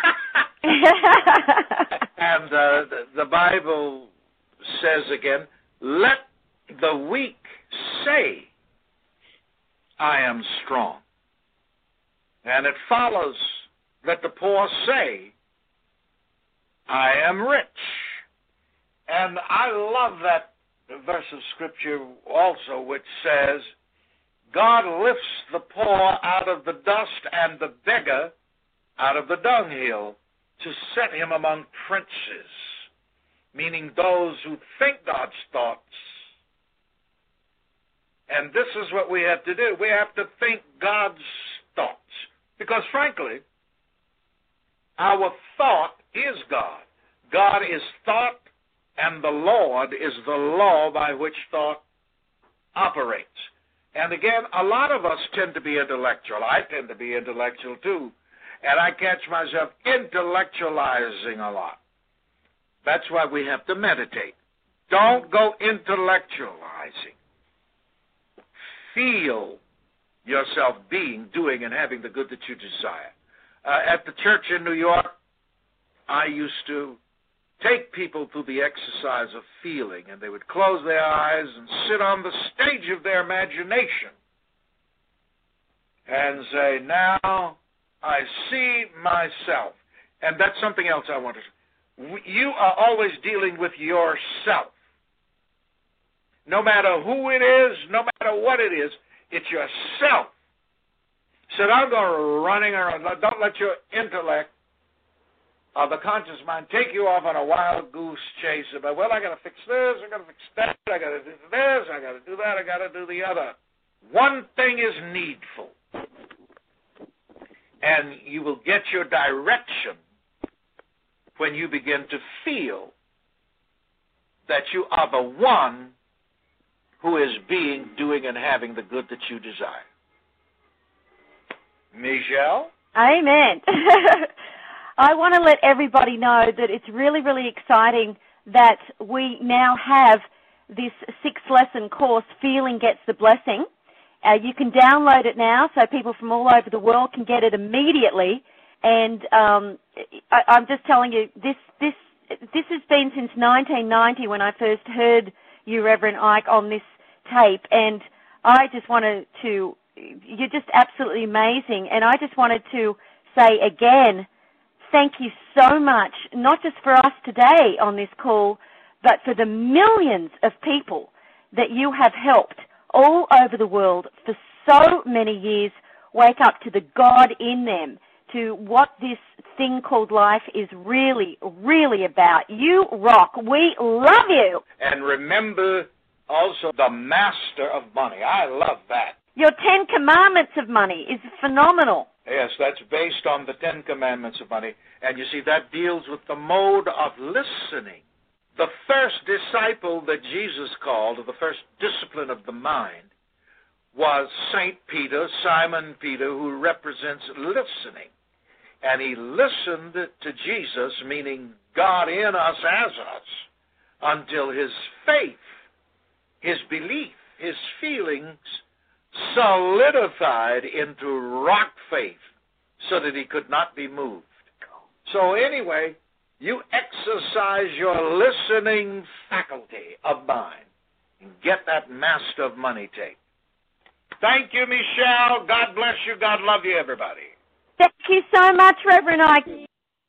And the Bible says again, let the weak say, I am strong. And it follows that the poor say, I am rich. And I love that verse of Scripture also, which says, God lifts the poor out of the dust and the beggar out of the dunghill to set him among princes, meaning those who think God's thoughts. And this is what we have to do. We have to think God's thoughts. Because frankly, our thought is God. God is thought, and the Lord is the law by which thought operates. And again, a lot of us tend to be intellectual. I tend to be intellectual too. And I catch myself intellectualizing a lot. That's why we have to meditate. Don't go intellectualizing. Feel yourself being, doing, and having the good that you desire. At the church in New York, I used to take people through the exercise of feeling, and they would close their eyes and sit on the stage of their imagination and say, now I see myself. And that's something else I want to say. You are always dealing with yourself. No matter who it is, no matter what it is, it's yourself. So don't go running around. Don't let your intellect of the conscious mind take you off on a wild goose chase about, well, I got to fix this, I got to fix that, I got to do this, I got to do that, I got to do the other. One thing is needful, and you will get your direction when you begin to feel that you are the one who is being, doing, and having the good that you desire. Michelle? Amen. I want to let everybody know that it's really, really exciting that we now have this 6-lesson course, Feeling Gets the Blessing. You can download it now, so people from all over the world can get it immediately. And I'm just telling you, this has been since 1990 when I first heard you, Reverend Ike, on this tape. And I just wanted to, you're just absolutely amazing. And I just wanted to say again, thank you so much, not just for us today on this call, but for the millions of people that you have helped all over the world for so many years wake up to the God in them, to what this thing called life is really, really about. You rock. We love you. And remember also the master of money. I love that. Your 10 Commandments of money is phenomenal. Yes, that's based on the 10 Commandments of money. And you see, that deals with the mode of listening. The first disciple that Jesus called, or the first discipline of the mind, was St. Peter, Simon Peter, who represents listening. And he listened to Jesus, meaning God in us as us, until his faith, his belief, his feelings solidified into rock faith so that he could not be moved. So anyway, you exercise your listening faculty of mind and get that master of money tape. Thank you, Michelle. God bless you. God love you, everybody. Thank you so much, Reverend Ike.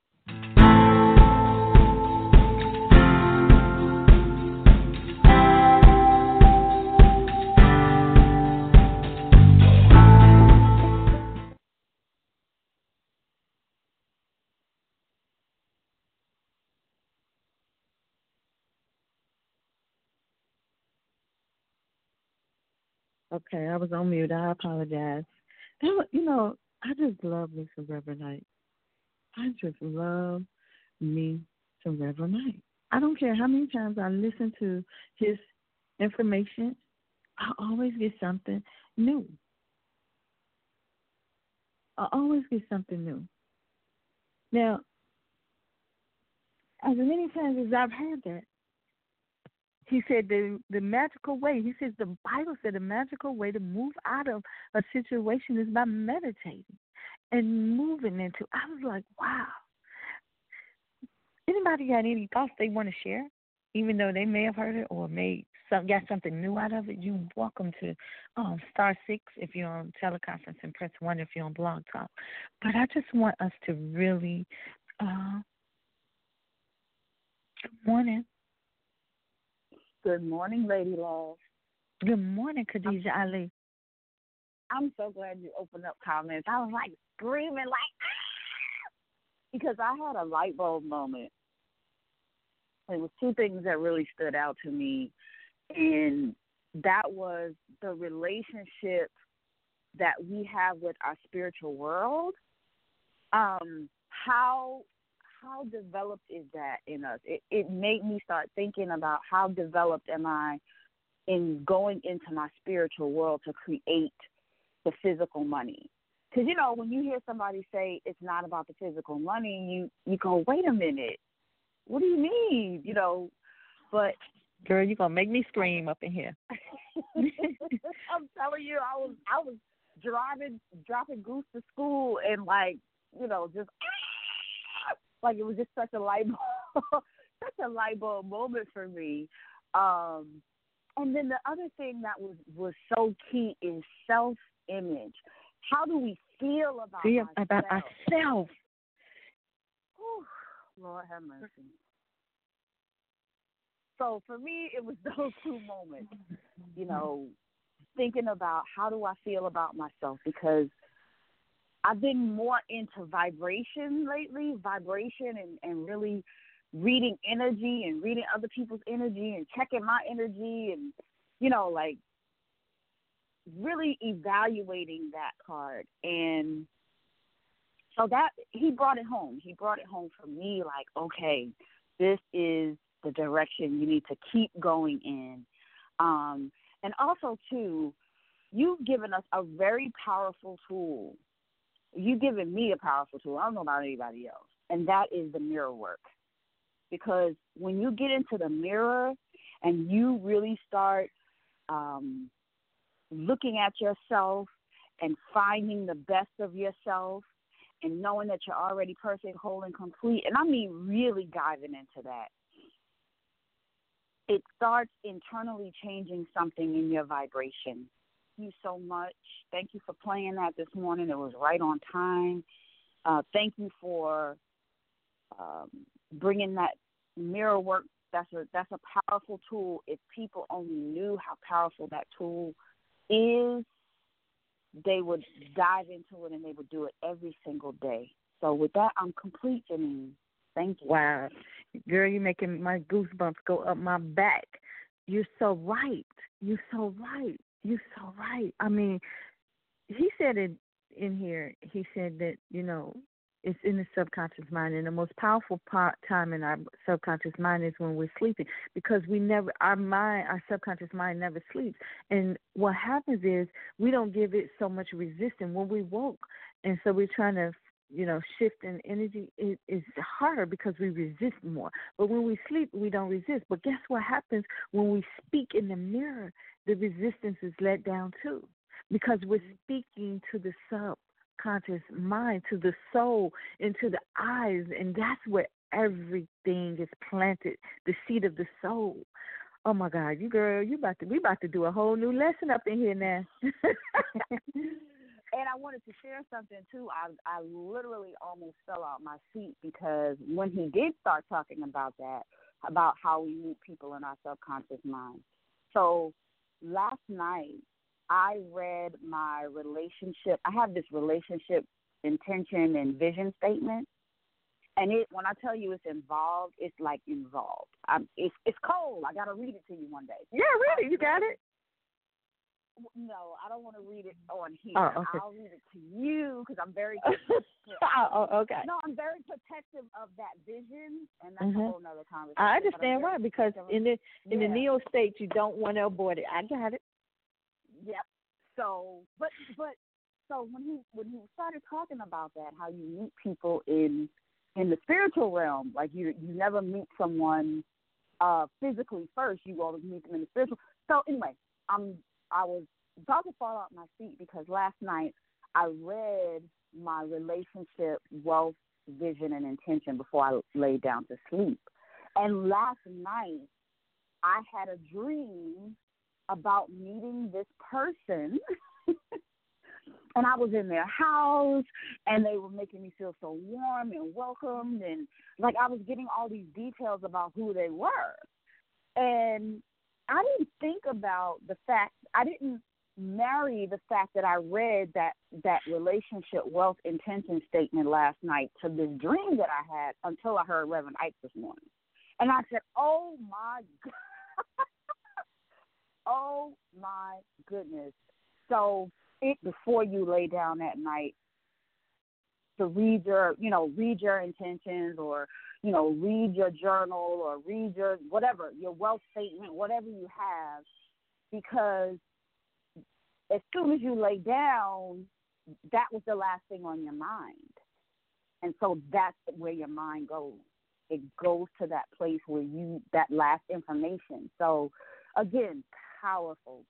Okay, I was on mute. I apologize. I just love me some Reverend Knight. I just love me some Reverend Knight. I don't care how many times I listen to his information, I always get something new. I always get something new. Now, as many times as I've heard that, he said the magical way, he says the Bible said the magical way to move out of a situation is by meditating and moving into. I was like, wow. Anybody got any thoughts they want to share, even though they may have heard it or got something new out of it? You're welcome to star 6 if you're on teleconference and press 1 if you're on Blog Talk. But I just want us to really, good morning. Good morning, Lady Love. Good morning, Khadijah Ali. I'm so glad you opened up comments. I was like screaming like, ah! Because I had a light bulb moment. There was 2 things that really stood out to me, and that was the relationship that we have with our spiritual world. How developed is that in us? It made me start thinking about how developed am I in going into my spiritual world to create the physical money. Because, when you hear somebody say it's not about the physical money, you go, wait a minute, what do you mean? But girl, you're going to make me scream up in here. I'm telling you, I was dropping Goose to school and just like it was just such a light bulb moment for me. And then the other thing that was so key is self-image. How do we feel about ourselves? Lord have mercy. So for me, it was those 2 moments, thinking about how do I feel about myself, because I've been more into vibration lately, and really reading energy and reading other people's energy and checking my energy and, really evaluating that card. And so that he brought it home. He brought it home for me like, okay, this is the direction you need to keep going in. And also, too, you've given us a very powerful tool. You've given me a powerful tool. I don't know about anybody else. And that is the mirror work. Because when you get into the mirror and you really start looking at yourself and finding the best of yourself and knowing that you're already perfect, whole, and complete, and I mean really diving into that, it starts internally changing something in your vibration. Thank you so much. Thank you for playing that this morning. It was right on time. Thank you for bringing that mirror work. That's a powerful tool. If people only knew how powerful that tool is, they would dive into it and they would do it every single day. So with that, I'm complete, Janine. Thank you. Wow. Girl, you're making my goosebumps go up my back. You're so right. You're so right. You're so right. I mean, he said it in here. He said that, it's in the subconscious mind, and the most powerful time in our subconscious mind is when we're sleeping, because our subconscious mind never sleeps. And what happens is we don't give it so much resistance when we woke, and so we're trying to, shift in energy. It's harder because we resist more. But when we sleep, we don't resist. But guess what happens when we speak in the mirror? The resistance is let down too, because we're speaking to the subconscious mind, to the soul, into the eyes, and that's where everything is planted, the seed of the soul. Oh my God, we about to do a whole new lesson up in here now. And I wanted to share something too. I literally almost fell out my seat because when he did start talking about that, about how we meet people in our subconscious mind. So last night I read my relationship. I have this relationship intention and vision statement. And when I tell you it's involved, it's like involved. It's cold. I got to read it to you one day. Yeah, read it. You got it? No, I don't want to read it on here. Oh, okay. I'll read it to you because I'm very okay. No, I'm very protective of that vision, and that's a whole nother conversation. I understand why, because in the neo state, you don't want to abort it. I got it. Yep. So, but so when he started talking about that, how you meet people in the spiritual realm, like you never meet someone physically first, you always meet them in the spiritual. So anyway, I was about to fall out my seat because last night I read my relationship, wealth, vision, and intention before I laid down to sleep. And last night I had a dream about meeting this person. And I was in their house, and they were making me feel so warm and welcomed, and like I was getting all these details about who they were. And I didn't think about the fact, I didn't marry the fact that I read that relationship, wealth, intention statement last night to this dream that I had until I heard Reverend Ike this morning. And I said, oh, my God. Oh, my goodness. So before you lay down at night, to read your intentions, or, read your journal, or read your whatever, your wealth statement, whatever you have, because as soon as you lay down, that was the last thing on your mind. And so that's where your mind goes. It goes to that place where that last information. So again, powerful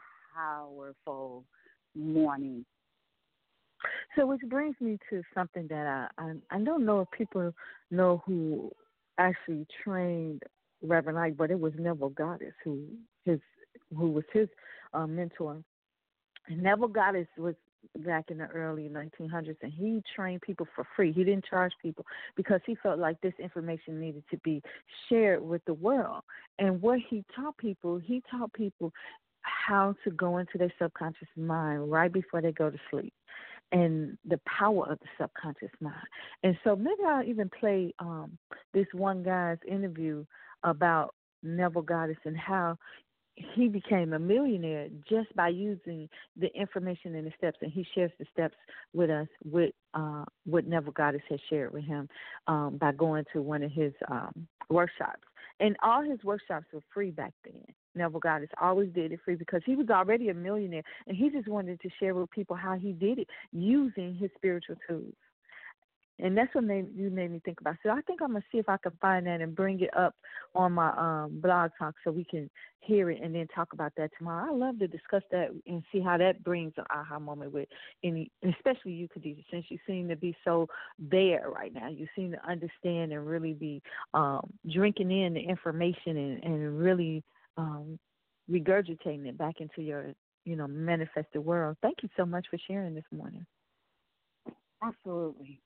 morning. So which brings me to something that I don't know if people know who actually trained Reverend Ike, but it was Neville Goddess who was his mentor. And Neville Goddess was back in the early 1900s, and he trained people for free. He didn't charge people because he felt like this information needed to be shared with the world. And what he taught people how to go into their subconscious mind right before they go to sleep, and the power of the subconscious mind. And so maybe I'll even play this one guy's interview about Neville Goddess and how he became a millionaire just by using the information and the steps, and he shares the steps with us with what Neville Goddess has shared with him by going to one of his workshops. And all his workshops were free back then. Neville Goddess always did it free because he was already a millionaire, and he just wanted to share with people how he did it using his spiritual tools. And that's what you made me think about. So I think I'm going to see if I can find that and bring it up on my blog talk so we can hear it and then talk about that tomorrow. I love to discuss that and see how that brings an aha moment with especially you, Khadijah, since you seem to be so there right now. You seem to understand and really be drinking in the information and really regurgitating it back into your, manifested world. Thank you so much for sharing this morning. Absolutely.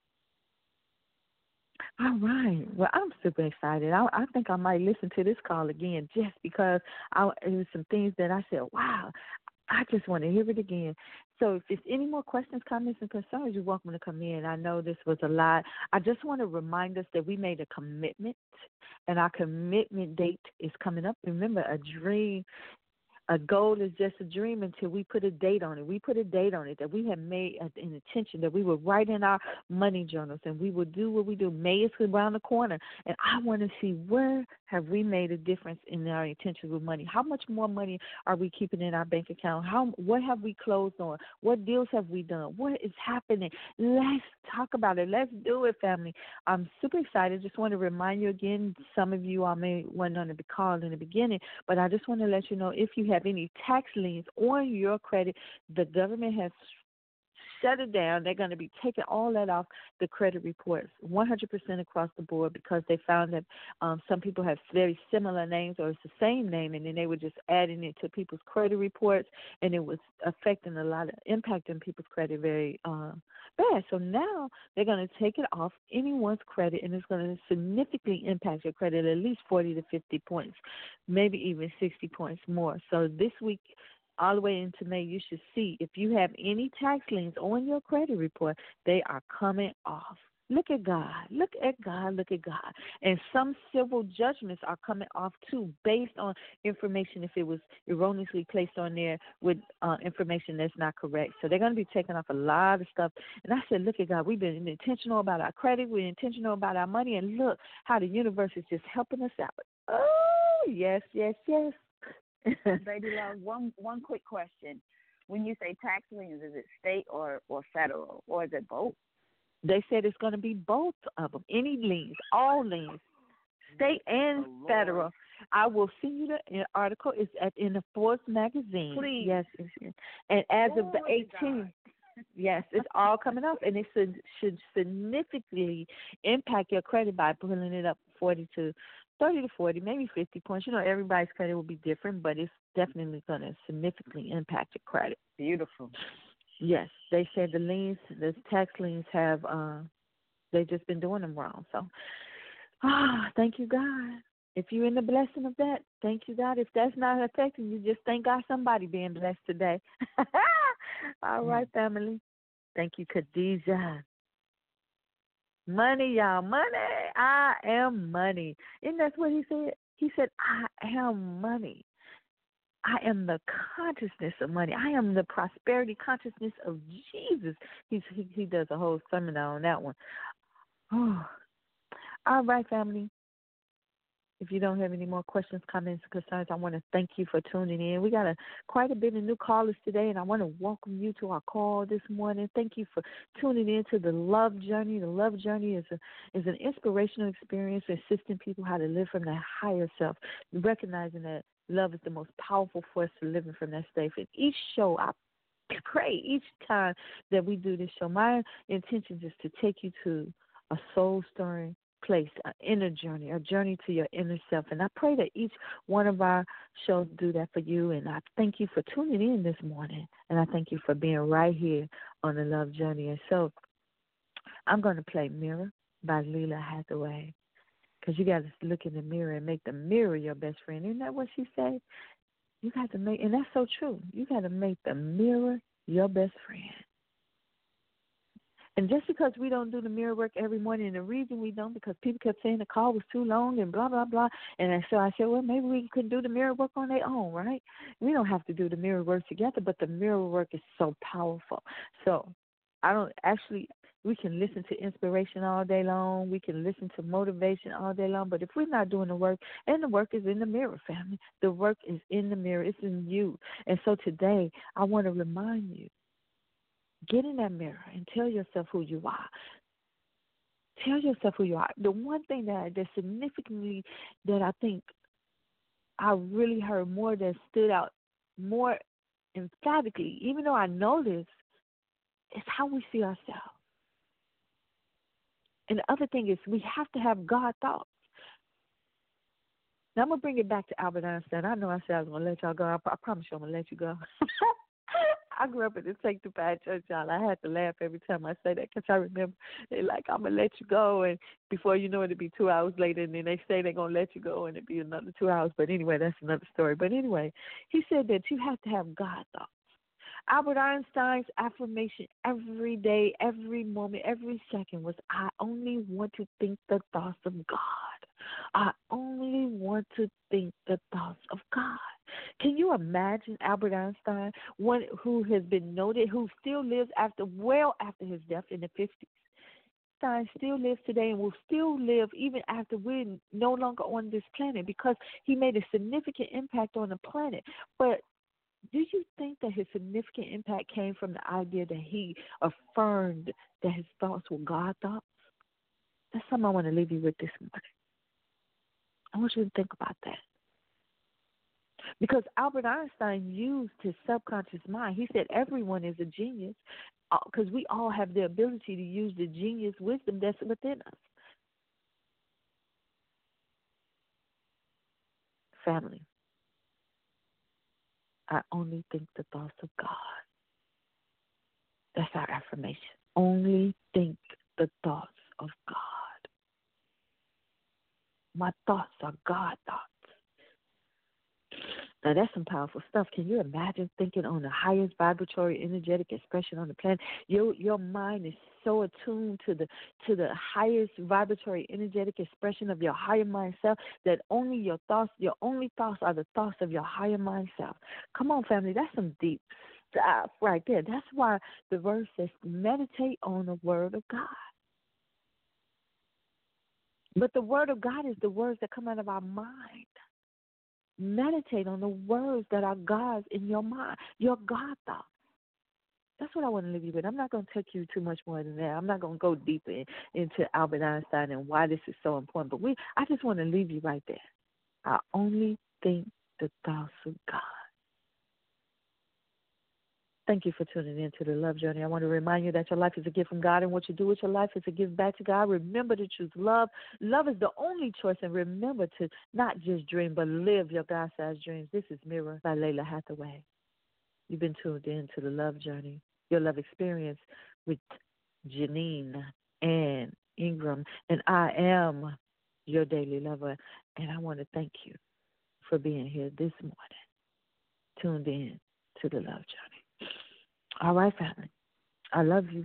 All right. Well, I'm super excited. I think I might listen to this call again just because it was some things that I said, wow, I just want to hear it again. So if there's any more questions, comments, and concerns, you're welcome to come in. I know this was a lot. I just want to remind us that we made a commitment, and our commitment date is coming up. Remember, a goal is just a dream until we put a date on it. We put a date on it that we have made an intention that we will write in our money journals, and we will do what we do. May is around the corner, and I want to see where have we made a difference in our intentions with money. How much more money are we keeping in our bank account? What have we closed on? What deals have we done? What is happening? Let's talk about it. Let's do it, family. I'm super excited. Just want to remind you again, some of you wasn't on the call in the beginning, but I just want to let you know if you have any tax liens on your credit, the government has shut it down. They're going to be taking all that off the credit reports 100% across the board because they found that some people have very similar names or it's the same name, and then they were just adding it to people's credit reports, and it was affecting impacting people's credit very bad. So now they're going to take it off anyone's credit, and it's going to significantly impact your credit at least 40 to 50 points, maybe even 60 points more. So this week, all the way into May, you should see if you have any tax liens on your credit report, they are coming off. Look at God. Look at God. Look at God. And some civil judgments are coming off, too, based on information if it was erroneously placed on there with information that's not correct. So they're going to be taking off a lot of stuff. And I said, look at God. We've been intentional about our credit. We're intentional about our money. And look how the universe is just helping us out. Oh, yes, yes, yes. Baby Love, one quick question. When you say tax liens, is it state or federal, or is it both? They said it's going to be both of them. Any liens, all liens, state and federal. I will send you the article. It's in the Forbes magazine. Please. Yes. And as of the 18th, yes, it's all coming up, and it should significantly impact your credit by pulling it up 30 to 40, maybe 50 points. You know, everybody's credit will be different, but it's definitely going to significantly impact your credit. Beautiful. Yes, they said the tax liens have, they've just been doing them wrong. So, thank you, God. If you're in the blessing of that, thank you, God. If that's not affecting you, just thank God somebody being blessed today. All right, family. Thank you, Khadijah. Money, y'all. Money. I am money. Isn't that what he said? He said, I am money. I am the consciousness of money. I am the prosperity consciousness of Jesus. He does a whole seminar on that one. Oh. All right, family. If you don't have any more questions, comments, or concerns, I want to thank you for tuning in. We got quite a bit of new callers today, and I want to welcome you to our call this morning. Thank you for tuning in to the Love Journey. The Love Journey is an inspirational experience assisting people how to live from their higher self, recognizing that love is the most powerful force for living from that state. In each show, I pray each time that we do this show, my intention is to take you to a soul-stirring place, an inner journey, a journey to your inner self. And I pray that each one of our shows do that for you. And I thank you for tuning in this morning. And I thank you for being right here on the Love Journey. And so I'm going to play Mirror by Leela Hathaway, because you got to look in the mirror and make the mirror your best friend. Isn't that what she said? You got to make, and that's so true, you got to make the mirror your best friend. And just because we don't do the mirror work every morning, and the reason we don't, because people kept saying the call was too long and blah, blah, blah. And so I said, well, maybe we could do the mirror work on their own, right? We don't have to do the mirror work together, but the mirror work is so powerful. So we can listen to inspiration all day long. We can listen to motivation all day long. But if we're not doing the work, and the work is in the mirror, family, the work is in the mirror. It's in you. And so today I want to remind you, get in that mirror and tell yourself who you are. Tell yourself who you are. The one thing that significantly that I think I really heard more, that stood out more emphatically, even though I know this, is how we see ourselves. And the other thing is we have to have God thoughts. Now, I'm going to bring it back to Albert Einstein. I know I said I was going to let y'all go. I promise you I'm going to let you go. I grew up in the Sanctified Church, y'all. I had to laugh every time I say that, because I remember they're like, I'm going to let you go. And before you know it, it'll be 2 hours later, and then they say they're going to let you go, and it'll be another 2 hours. But anyway, that's another story. But anyway, he said that you have to have God thoughts. Albert Einstein's affirmation every day, every moment, every second was, I only want to think the thoughts of God. I only want to think the thoughts of God. Can you imagine Albert Einstein, one who has been noted, who still lives well after his death in the 50s? Einstein still lives today and will still live even after we're no longer on this planet, because he made a significant impact on the planet. But do you think that his significant impact came from the idea that he affirmed that his thoughts were God thoughts? That's something I want to leave you with this morning. I want you to think about that. Because Albert Einstein used his subconscious mind. He said everyone is a genius because we all have the ability to use the genius wisdom that's within us. Family, I only think the thoughts of God. That's our affirmation. Only think the thoughts of God. My thoughts are God thoughts. Now, that's some powerful stuff. Can you imagine thinking on the highest vibratory, energetic expression on the planet? Your mind is so attuned to the highest vibratory, energetic expression of your higher mind self that only your only thoughts are the thoughts of your higher mind self. Come on, family. That's some deep stuff right there. That's why the verse says, meditate on the word of God. But the word of God is the words that come out of our mind. Meditate on the words that are God's in your mind, your God thoughts. That's what I want to leave you with. I'm not going to take you too much more than that. I'm not going to go deeper into Albert Einstein and why this is so important. But I just want to leave you right there. I only think the thoughts of God. Thank you for tuning in to the Love Journey. I want to remind you that your life is a gift from God, and what you do with your life is a gift back to God. Remember to choose love. Love is the only choice, and remember to not just dream, but live your God-sized dreams. This is Mirror by Layla Hathaway. You've been tuned in to the Love Journey, your love experience with Janine and Ingram, and I am your daily lover, and I want to thank you for being here this morning, tuned in to the Love Journey. All right, family. I love you.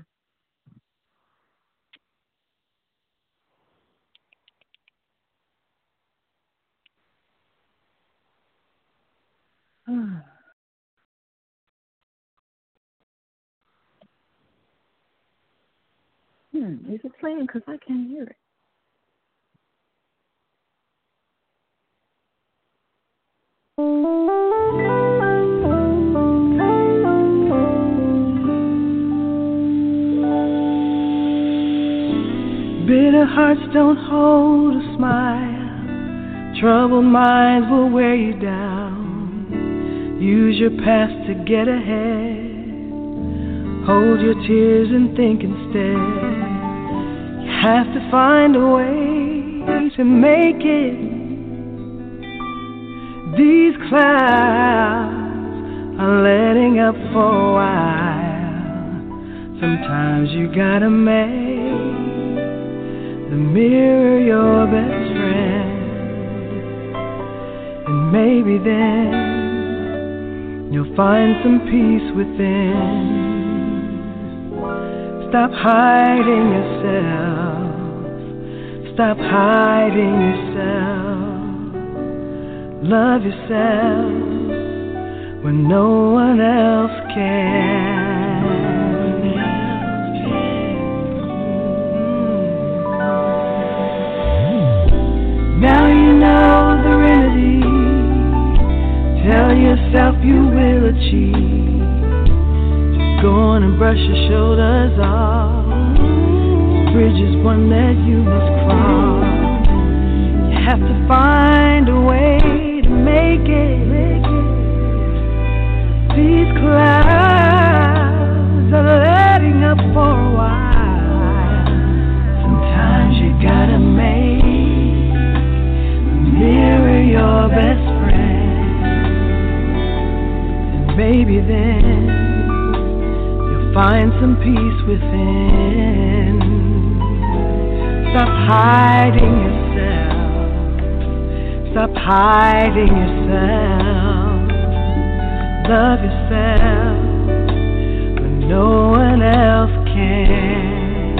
Is it playing? Because I can't hear it. Bitter hearts don't hold a smile. Troubled minds will wear you down. Use your past to get ahead. Hold your tears and think instead. You have to find a way to make it. These clouds are letting up for a while. Sometimes you gotta make the mirror your best friend, and maybe then you'll find some peace within. Stop hiding yourself. Stop hiding yourself. Love yourself when no one else can. Now you know the remedy. Tell yourself you will achieve. Just go on and brush your shoulders off. This bridge is one that you must cross. You have to find a way to make it. These clouds are letting up for a while. Sometimes you gotta make mirror your best friend, and maybe then you'll find some peace within. Stop hiding yourself. Stop hiding yourself. Love yourself when no one else can.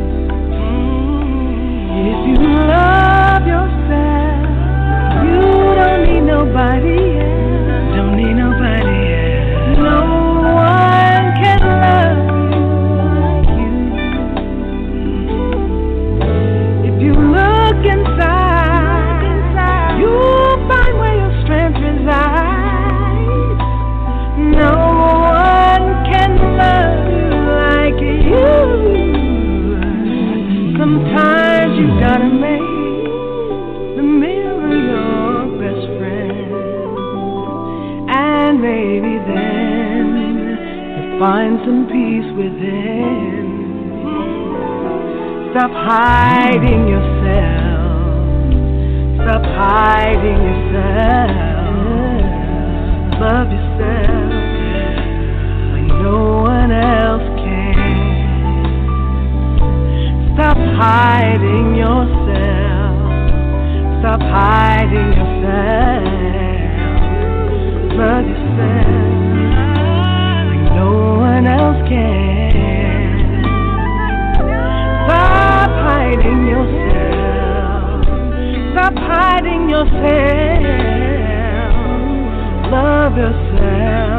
If you love yourself, you don't need nobody else. Don't need nobody else. No one can love you like you. If you look inside, you'll find where your strength resides. No one can love you find some peace within. Stop hiding yourself. Stop hiding yourself. Love yourself like no one else can. Stop hiding yourself. Stop hiding yourself. Love yourself like no one else can. Stop hiding yourself. Stop hiding yourself. Love yourself.